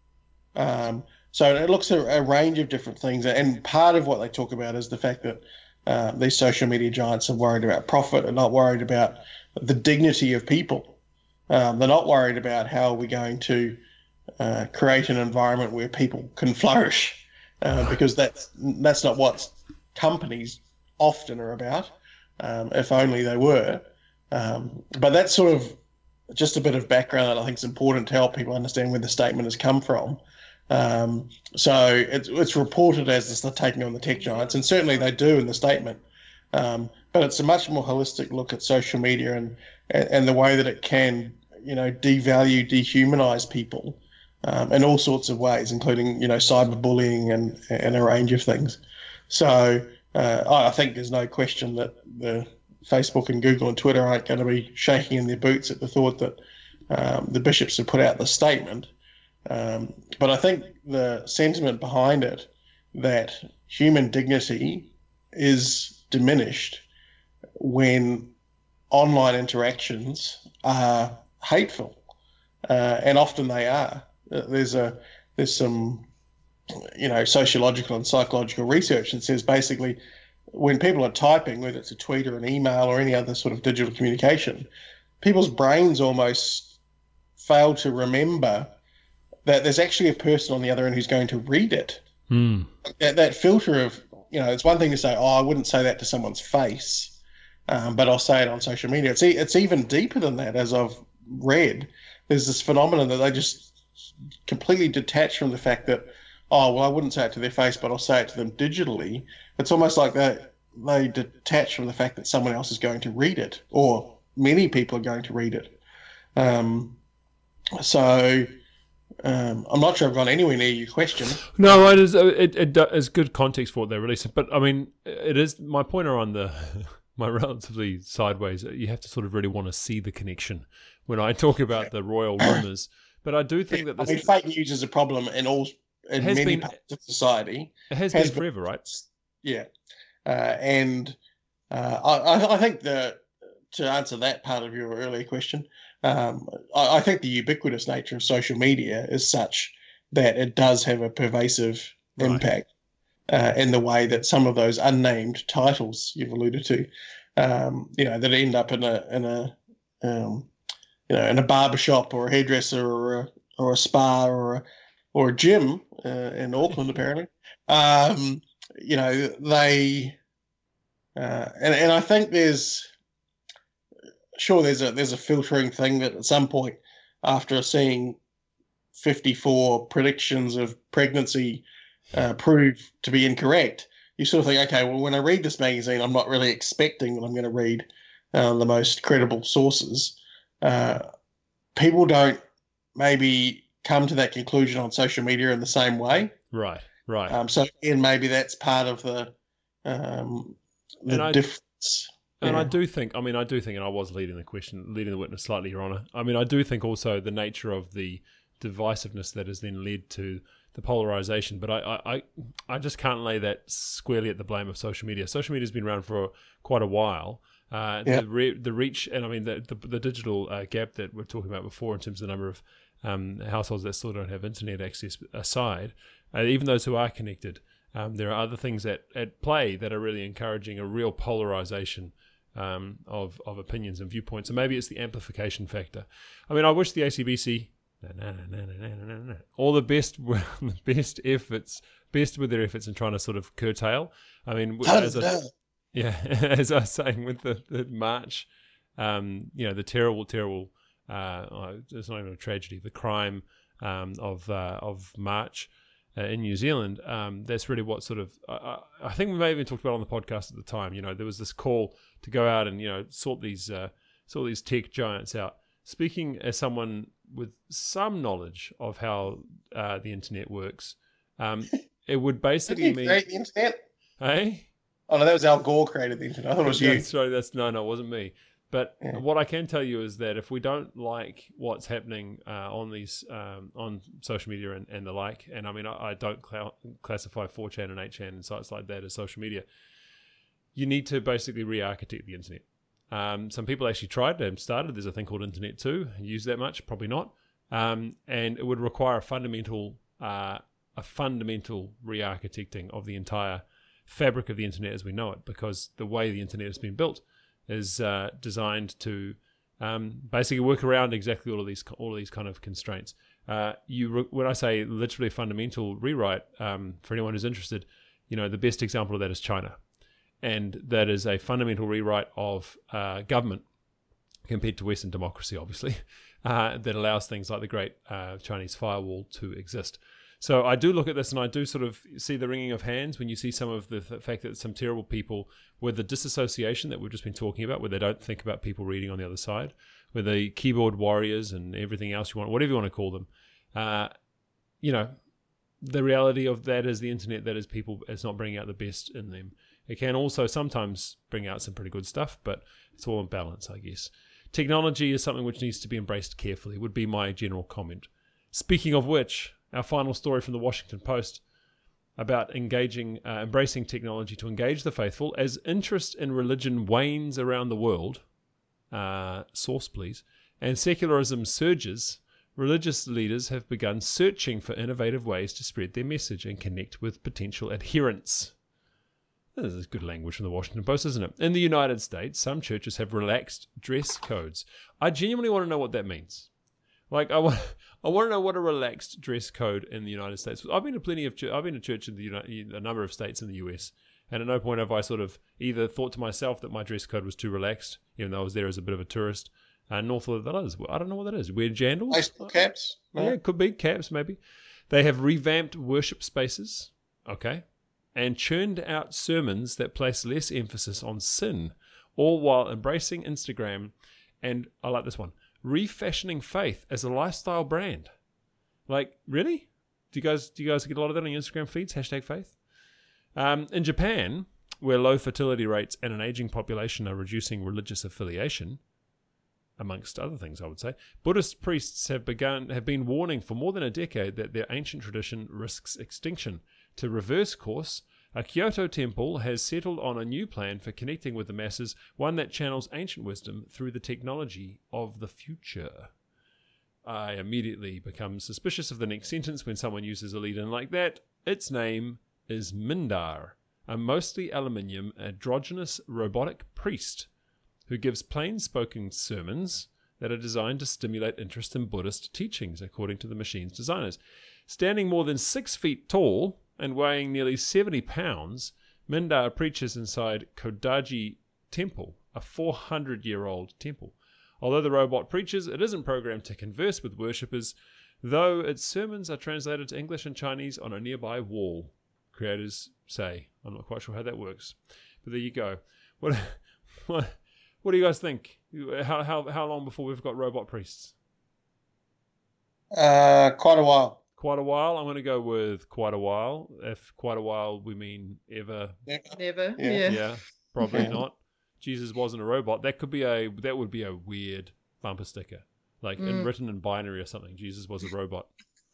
Um, so it looks at a range of different things. And part of what they talk about is the fact that Uh, these social media giants are worried about profit and not worried about the dignity of people. Um, they're not worried about how we're going to uh, create an environment where people can flourish, uh, because that's that's not what companies often are about. Um, if only they were. Um, but that's sort of just a bit of background that I think is important to help people understand where the statement has come from. Um, so it's, it's reported as this, they're taking on the tech giants, and certainly they do in the statement. Um, but it's a much more holistic look at social media and, and, and the way that it can, you know, devalue, dehumanize people um, in all sorts of ways, including, you know, cyberbullying and, and a range of things. So uh, I think there's no question that the Facebook and Google and Twitter aren't going to be shaking in their boots at the thought that um, the bishops have put out the statement. Um, but I think the sentiment behind it, that human dignity is diminished when online interactions are hateful, uh, and often they are. Uh, There's a there's some you know sociological and psychological research that says basically when people are typing, whether it's a tweet or an email or any other sort of digital communication, people's brains almost fail to remember that there's actually a person on the other end who's going to read it. Hmm. That, that filter of, you know, it's one thing to say, oh, I wouldn't say that to someone's face, um, but I'll say it on social media. It's, e- it's even deeper than that, as I've read. There's this phenomenon that they just completely detach from the fact that, oh, well, I wouldn't say it to their face, but I'll say it to them digitally. It's almost like they, they detach from the fact that someone else is going to read it, or many people are going to read it. Um, so... Um, I'm not sure I've gone anywhere near your question. No, it is. It, it is good context for what they release. But I mean, it is my point around the my relatively sideways. You have to sort of really want to see the connection when I talk about the royal rumors. But I do think that this I mean, fake news is a problem in all in has many been- parts of society. it has, has been forever, right? Yeah, uh, and uh, I, I think that to answer that part of your earlier question, um, I, I think the ubiquitous nature of social media is such that it does have a pervasive Right. impact uh, in the way that some of those unnamed titles you've alluded to, um, you know, that end up in a in a um, you know in a barbershop or a hairdresser or a, or a spa or a, or a gym uh, in Auckland apparently. Um, you know they uh, and and I think there's. Sure, there's a there's a filtering thing that at some point, after seeing fifty-four predictions of pregnancy uh, prove to be incorrect, you sort of think, okay, well, when I read this magazine, I'm not really expecting that I'm going to read uh, the most credible sources. Uh, people don't maybe come to that conclusion on social media in the same way. Right, right. Um, so, and maybe that's part of the um, the And I- difference. And I Yeah. do think, I mean, I do think, and I was leading the question, leading the witness slightly, Your Honour. I mean, I do think also the nature of the divisiveness that has then led to the polarization. But I, I, I, I just can't lay that squarely at the blame of social media. Social media has been around for quite a while. Uh, Yeah. the, re, the reach, and I mean, the, the, the digital uh, gap that we're talking about before in terms of the number of um, households that still don't have internet access aside, uh, even those who are connected, um, there are other things at, at play that are really encouraging a real polarization Um, of of opinions and viewpoints, and maybe it's the amplification factor. I mean, I wish the A C B C no, no, no, no, no, no, no, no, all the best, the best efforts, best with their efforts in trying to sort of curtail. I mean, as I, yeah, as I was saying with the, the March, um, you know, the terrible, terrible. Uh, oh, it's not even a tragedy. The crime um, of uh, of March. Uh, in New Zealand, um, that's really what sort of uh, I think we may have even talked about on the podcast at the time. You know, there was this call to go out and you know sort these uh, sort these tech giants out. Speaking as someone with some knowledge of how uh, the internet works, um, it would basically Did you mean, create the internet? hey, Oh no, that was Al Gore created the internet. I thought it was you. That's right. That's no, no, it wasn't me. But Yeah. what I can tell you is that if we don't like what's happening uh, on these um, on social media and, and the like, and I mean I, I don't cl- classify four chan and eight chan and sites like that as social media, you need to basically re-architect the internet. Um, some people actually tried and started. There's a thing called Internet two. Use that much? Probably not. Um, and it would require a fundamental uh, a fundamental re-architecting of the entire fabric of the internet as we know it, because the way the internet has been built is uh, designed to um, basically work around exactly all of these all of these kind of constraints. Uh, you re- when I say literally fundamental rewrite, um, for anyone who's interested, you know the best example of that is China, and that is a fundamental rewrite of uh, government compared to Western democracy, obviously, uh, that allows things like the Great uh, Chinese Firewall to exist. So I do look at this and I do sort of see the wringing of hands when you see some of the th- fact that some terrible people with the disassociation that we've just been talking about, where they don't think about people reading on the other side, with the keyboard warriors and everything else you want, whatever you want to call them, uh, you know, the reality of that is the internet, that is people, it's not bringing out the best in them. It can also sometimes bring out some pretty good stuff, but it's all in balance, I guess. Technology is something which needs to be embraced carefully, would be my general comment. Speaking of which, our final story from the Washington Post about engaging, uh, embracing technology to engage the faithful as interest in religion wanes around the world. uh, source please, and secularism surges, religious leaders have begun searching for innovative ways to spread their message and connect with potential adherents. This is good language from the Washington Post, isn't it? In the United States, some churches have relaxed dress codes. I genuinely want to know what that means. Like, I want, I want to know what a relaxed dress code in the United States. I've been to plenty of, I've been to church in the United, a number of states in the U S, and at no point have I sort of either thought to myself that my dress code was too relaxed, even though I was there as a bit of a tourist, and nor thought that others. I don't know what that is. Weird jandals? Baseball caps? No. Yeah, it could be caps, maybe. They have revamped worship spaces. Okay. And churned out sermons that place less emphasis on sin, all while embracing Instagram and, I like this one, refashioning faith as a lifestyle brand. Like, really? Do you guys do you guys get a lot of that on your Instagram feeds? Hashtag faith? Um, in Japan, where low fertility rates and an aging population are reducing religious affiliation, amongst other things, I would say, Buddhist priests have begun have been warning for more than a decade that their ancient tradition risks extinction. To reverse course, a Kyoto temple has settled on a new plan for connecting with the masses, one that channels ancient wisdom through the technology of the future. I immediately become suspicious of the next sentence when someone uses a lead-in like that. Its name is Mindar, a mostly aluminium androgynous robotic priest who gives plain-spoken sermons that are designed to stimulate interest in Buddhist teachings, according to the machine's designers. Standing more than six feet tall and weighing nearly seventy pounds, Mindar preaches inside Kodaji Temple, a four hundred year old temple. Although the robot preaches, it isn't programmed to converse with worshippers, though its sermons are translated to English and Chinese on a nearby wall. Creators say. I'm not quite sure how that works. But there you go. What what, what do you guys think? How, how, how long before we've got robot priests? Uh, quite a while. Quite a while. I'm going to go with quite a while. If quite a while we mean ever. Never. Yeah. Yeah. Yeah, probably not. Jesus wasn't a robot. That could be a. That would be a weird bumper sticker, like in, Mm. written in binary or something. Jesus was a robot.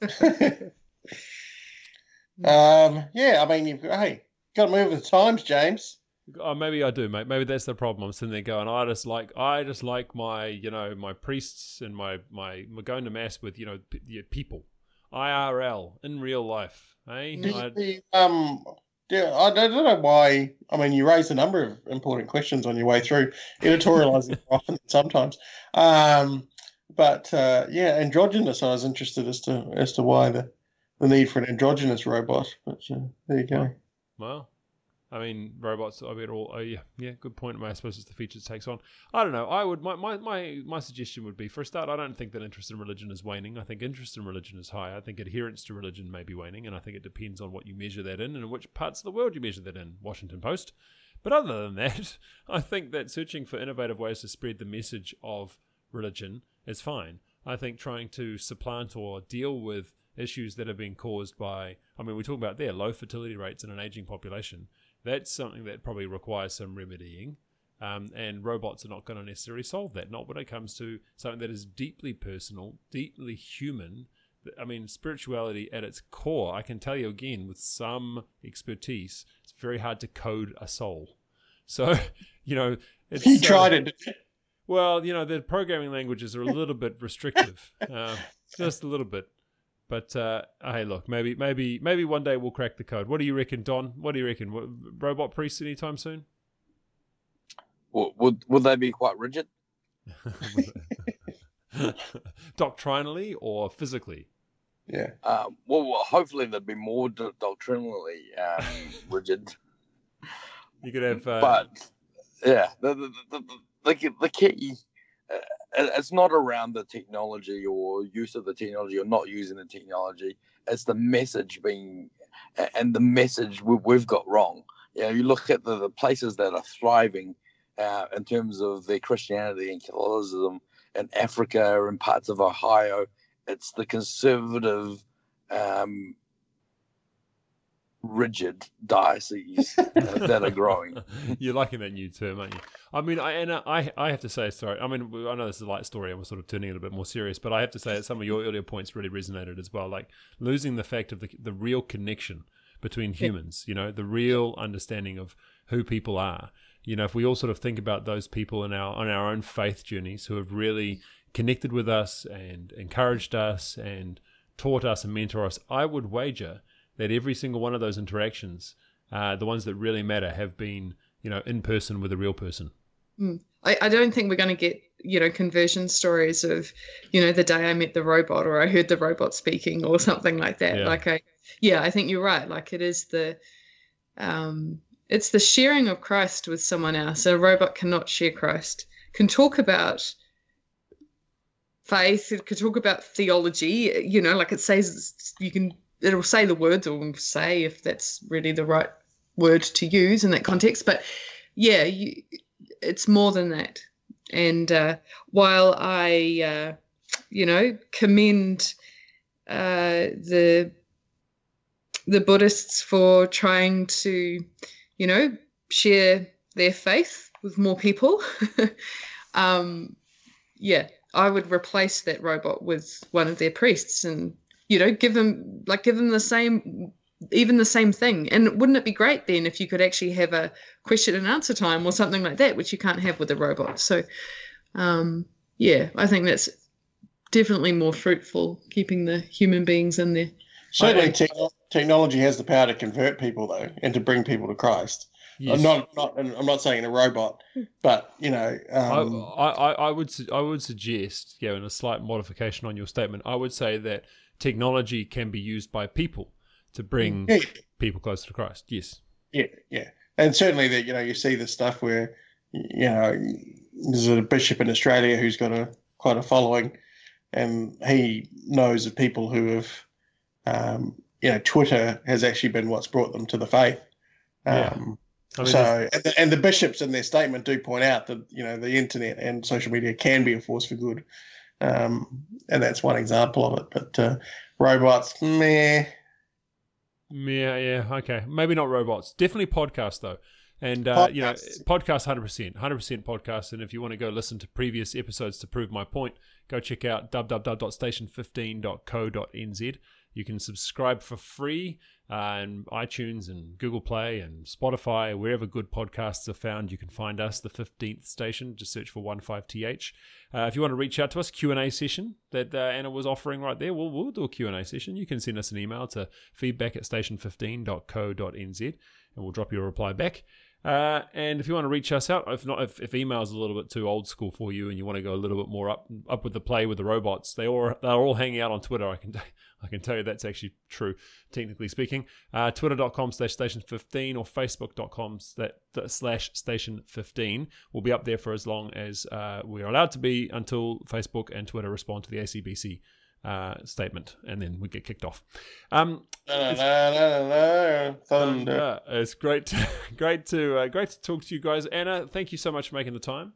um, yeah, I mean, you've got, hey, got to move with the times, James. Oh, maybe I do, mate. Maybe that's the problem. I'm sitting there going, I just like, I just like my, you know, my priests and my my going to mass with, you know, p- yeah, people, I R L in real life. Hey, Do I, you- um, yeah, I don't I don't know why. I mean, you raised a number of important questions on your way through, editorializing often sometimes. Um, but uh, yeah, androgynous. I was interested as to as to why the the need for an androgynous robot. But uh, there you go. well, I mean, robots. I mean, all. Oh, yeah, yeah. Good point. I suppose it's the features it takes on. I don't know. I would. My, my my my suggestion would be, for a start, I don't think that interest in religion is waning. I think interest in religion is high. I think adherence to religion may be waning, and I think it depends on what you measure that in and in which parts of the world you measure that in. Washington Post. But other than that, I think that searching for innovative ways to spread the message of religion is fine. I think trying to supplant or deal with issues that have been caused by, I mean, we talk about there, low fertility rates in an aging population. That's something that probably requires some remedying, um, and robots are not going to necessarily solve that, not when it comes to something that is deeply personal, deeply human. I mean, spirituality at its core, I can tell you again with some expertise, it's very hard to code a soul. So, you know, it's, You tried it. uh, well, you know, the programming languages are a little bit restrictive, uh, just a little bit. But uh, hey, look, maybe, maybe, maybe one day we'll crack the code. What do you reckon, Don? What do you reckon? What, robot priests anytime soon? Would, would would they be quite rigid? Doctrinally or physically? Yeah. Um, well, well, hopefully they'd be more do- doctrinally um, rigid. You could have. Uh, But yeah, the the the, the, the, the key. Uh, it's not around the technology or use of the technology or not using the technology. It's the message being, and the message we, we've got wrong. You know, you look at the, the places that are thriving uh, in terms of their Christianity and Catholicism in Africa and parts of Ohio. It's the conservative, um, rigid diocese uh, that are growing. You're liking that new term, aren't you? I mean, I and I I have to say, sorry. I mean, I know this is a light story, and we're sort of turning it a bit more serious, but I have to say that some of your earlier points really resonated as well. Like losing the fact of the the real connection between humans. You know, the real understanding of who people are. you know, if we all sort of think about those people in our on our own faith journeys who have really connected with us and encouraged us and taught us and mentor us, I would wager that every single one of those interactions, uh, the ones that really matter, have been, you know, in person with a real person. Mm. I, I don't think we're going to get, you know, conversion stories of, you know, the day I met the robot or I heard the robot speaking or something like that. Yeah. Like, I, yeah, I think you're right. Like, it is the, um, it's the sharing of Christ with someone else. A robot cannot share Christ. Can talk about faith. It could talk about theology. You know, like it says, you can. It'll say the words, or say if that's really the right word to use in that context. But yeah, you, it's more than that. And uh, while I, uh, you know, commend uh, the the Buddhists for trying to, you know, share their faith with more people, um, yeah, I would replace that robot with one of their priests and, you know, give them like give them the same, even the same thing. And wouldn't it be great then if you could actually have a question and answer time or something like that, which you can't have with a robot? So, um, yeah, I think that's definitely more fruitful, keeping the human beings in there. Certainly, te- technology has the power to convert people, though, and to bring people to Christ. Yes. I'm not, not, I'm not saying a robot, but you know, um, I, I, I would, su- I would suggest, yeah, in a slight modification on your statement, I would say that technology can be used by people to bring yeah, people closer to Christ. Yes. yeah, yeah, and certainly that you know you see the stuff where you know there's a bishop in Australia who's got a quite a following, and he knows of people who have, um, you know, Twitter has actually been what's brought them to the faith. Um, Yeah. I mean, so, and the, and the bishops in their statement do point out that, you know, the internet and social media can be a force for good. Um, and that's one example of it. But uh, robots, meh. Yeah, yeah, okay. Maybe not robots. Definitely podcasts, though. And, uh, you know, Podcasts. podcast one hundred percent. one hundred percent podcast. And if you want to go listen to previous episodes to prove my point, go check out w w w dot station fifteen dot co dot n z. You can subscribe for free uh, on iTunes and Google Play and Spotify, wherever good podcasts are found. You can find us, the fifteenth Station. Just search for fifteen T H. Uh, if you want to reach out to us, Q and A session that uh, Anna was offering right there, we'll, we'll do a Q and A session. You can send us an email to feedback at station fifteen dot co dot n z, and we'll drop you a reply back. Uh, and if you want to reach us out, if not, if, if email is a little bit too old school for you, and you want to go a little bit more up up with the play with the robots, they all they're all hanging out on Twitter. I can t- I can tell you that's actually true, technically speaking. Uh, Twitter dot com slash station fifteen or Facebook dot com slash station fifteen will be up there for as long as uh, we are allowed to be until Facebook and Twitter respond to the A C B C uh, statement, and then we get kicked off. Um, No, no, no, no, no, thunder. uh, it's great, to, great to uh, great to talk to you guys. Anna, thank you so much for making the time.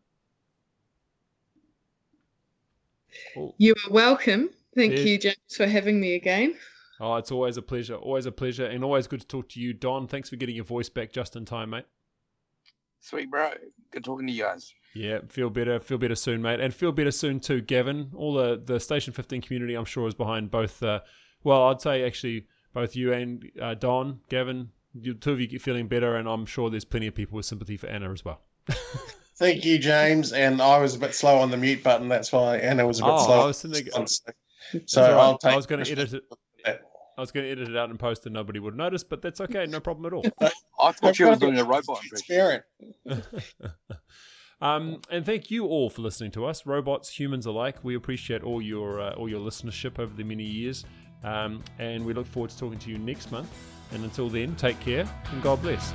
Oh, You are welcome. Thank Yeah. you, James, for having me again. oh, it's always a pleasure, always a pleasure, and always good to talk to you, Don. Thanks for getting your voice back just in time, mate. Sweet, bro. Good talking to you guys. Yeah, feel better, feel better soon, mate, and feel better soon too, Gavin. All the the Station fifteen community, I'm sure, is behind both. Uh, well, I'd say actually both you and uh, Don, Gavin, you two of you get feeling better, and I'm sure there's plenty of people with sympathy for Anna as well. Thank you, James. And I was a bit slow on the mute button. That's why Anna was a bit Oh, slow. I was thinking- So, That's so all right. I'll take. I was going to edit it. I was going to edit it out and post, and nobody would notice, but that's okay, no problem at all. I thought you were doing a robot impression. Transparent. um, and thank you all for listening to us, robots, humans alike. We appreciate all your uh, all your listenership over the many years, um, and we look forward to talking to you next month. And until then, take care and God bless.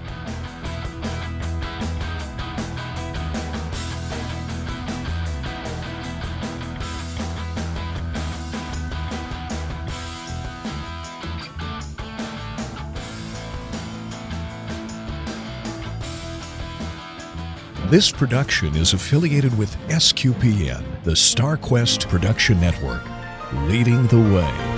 This production is affiliated with S Q P N, the StarQuest Production Network, leading the way.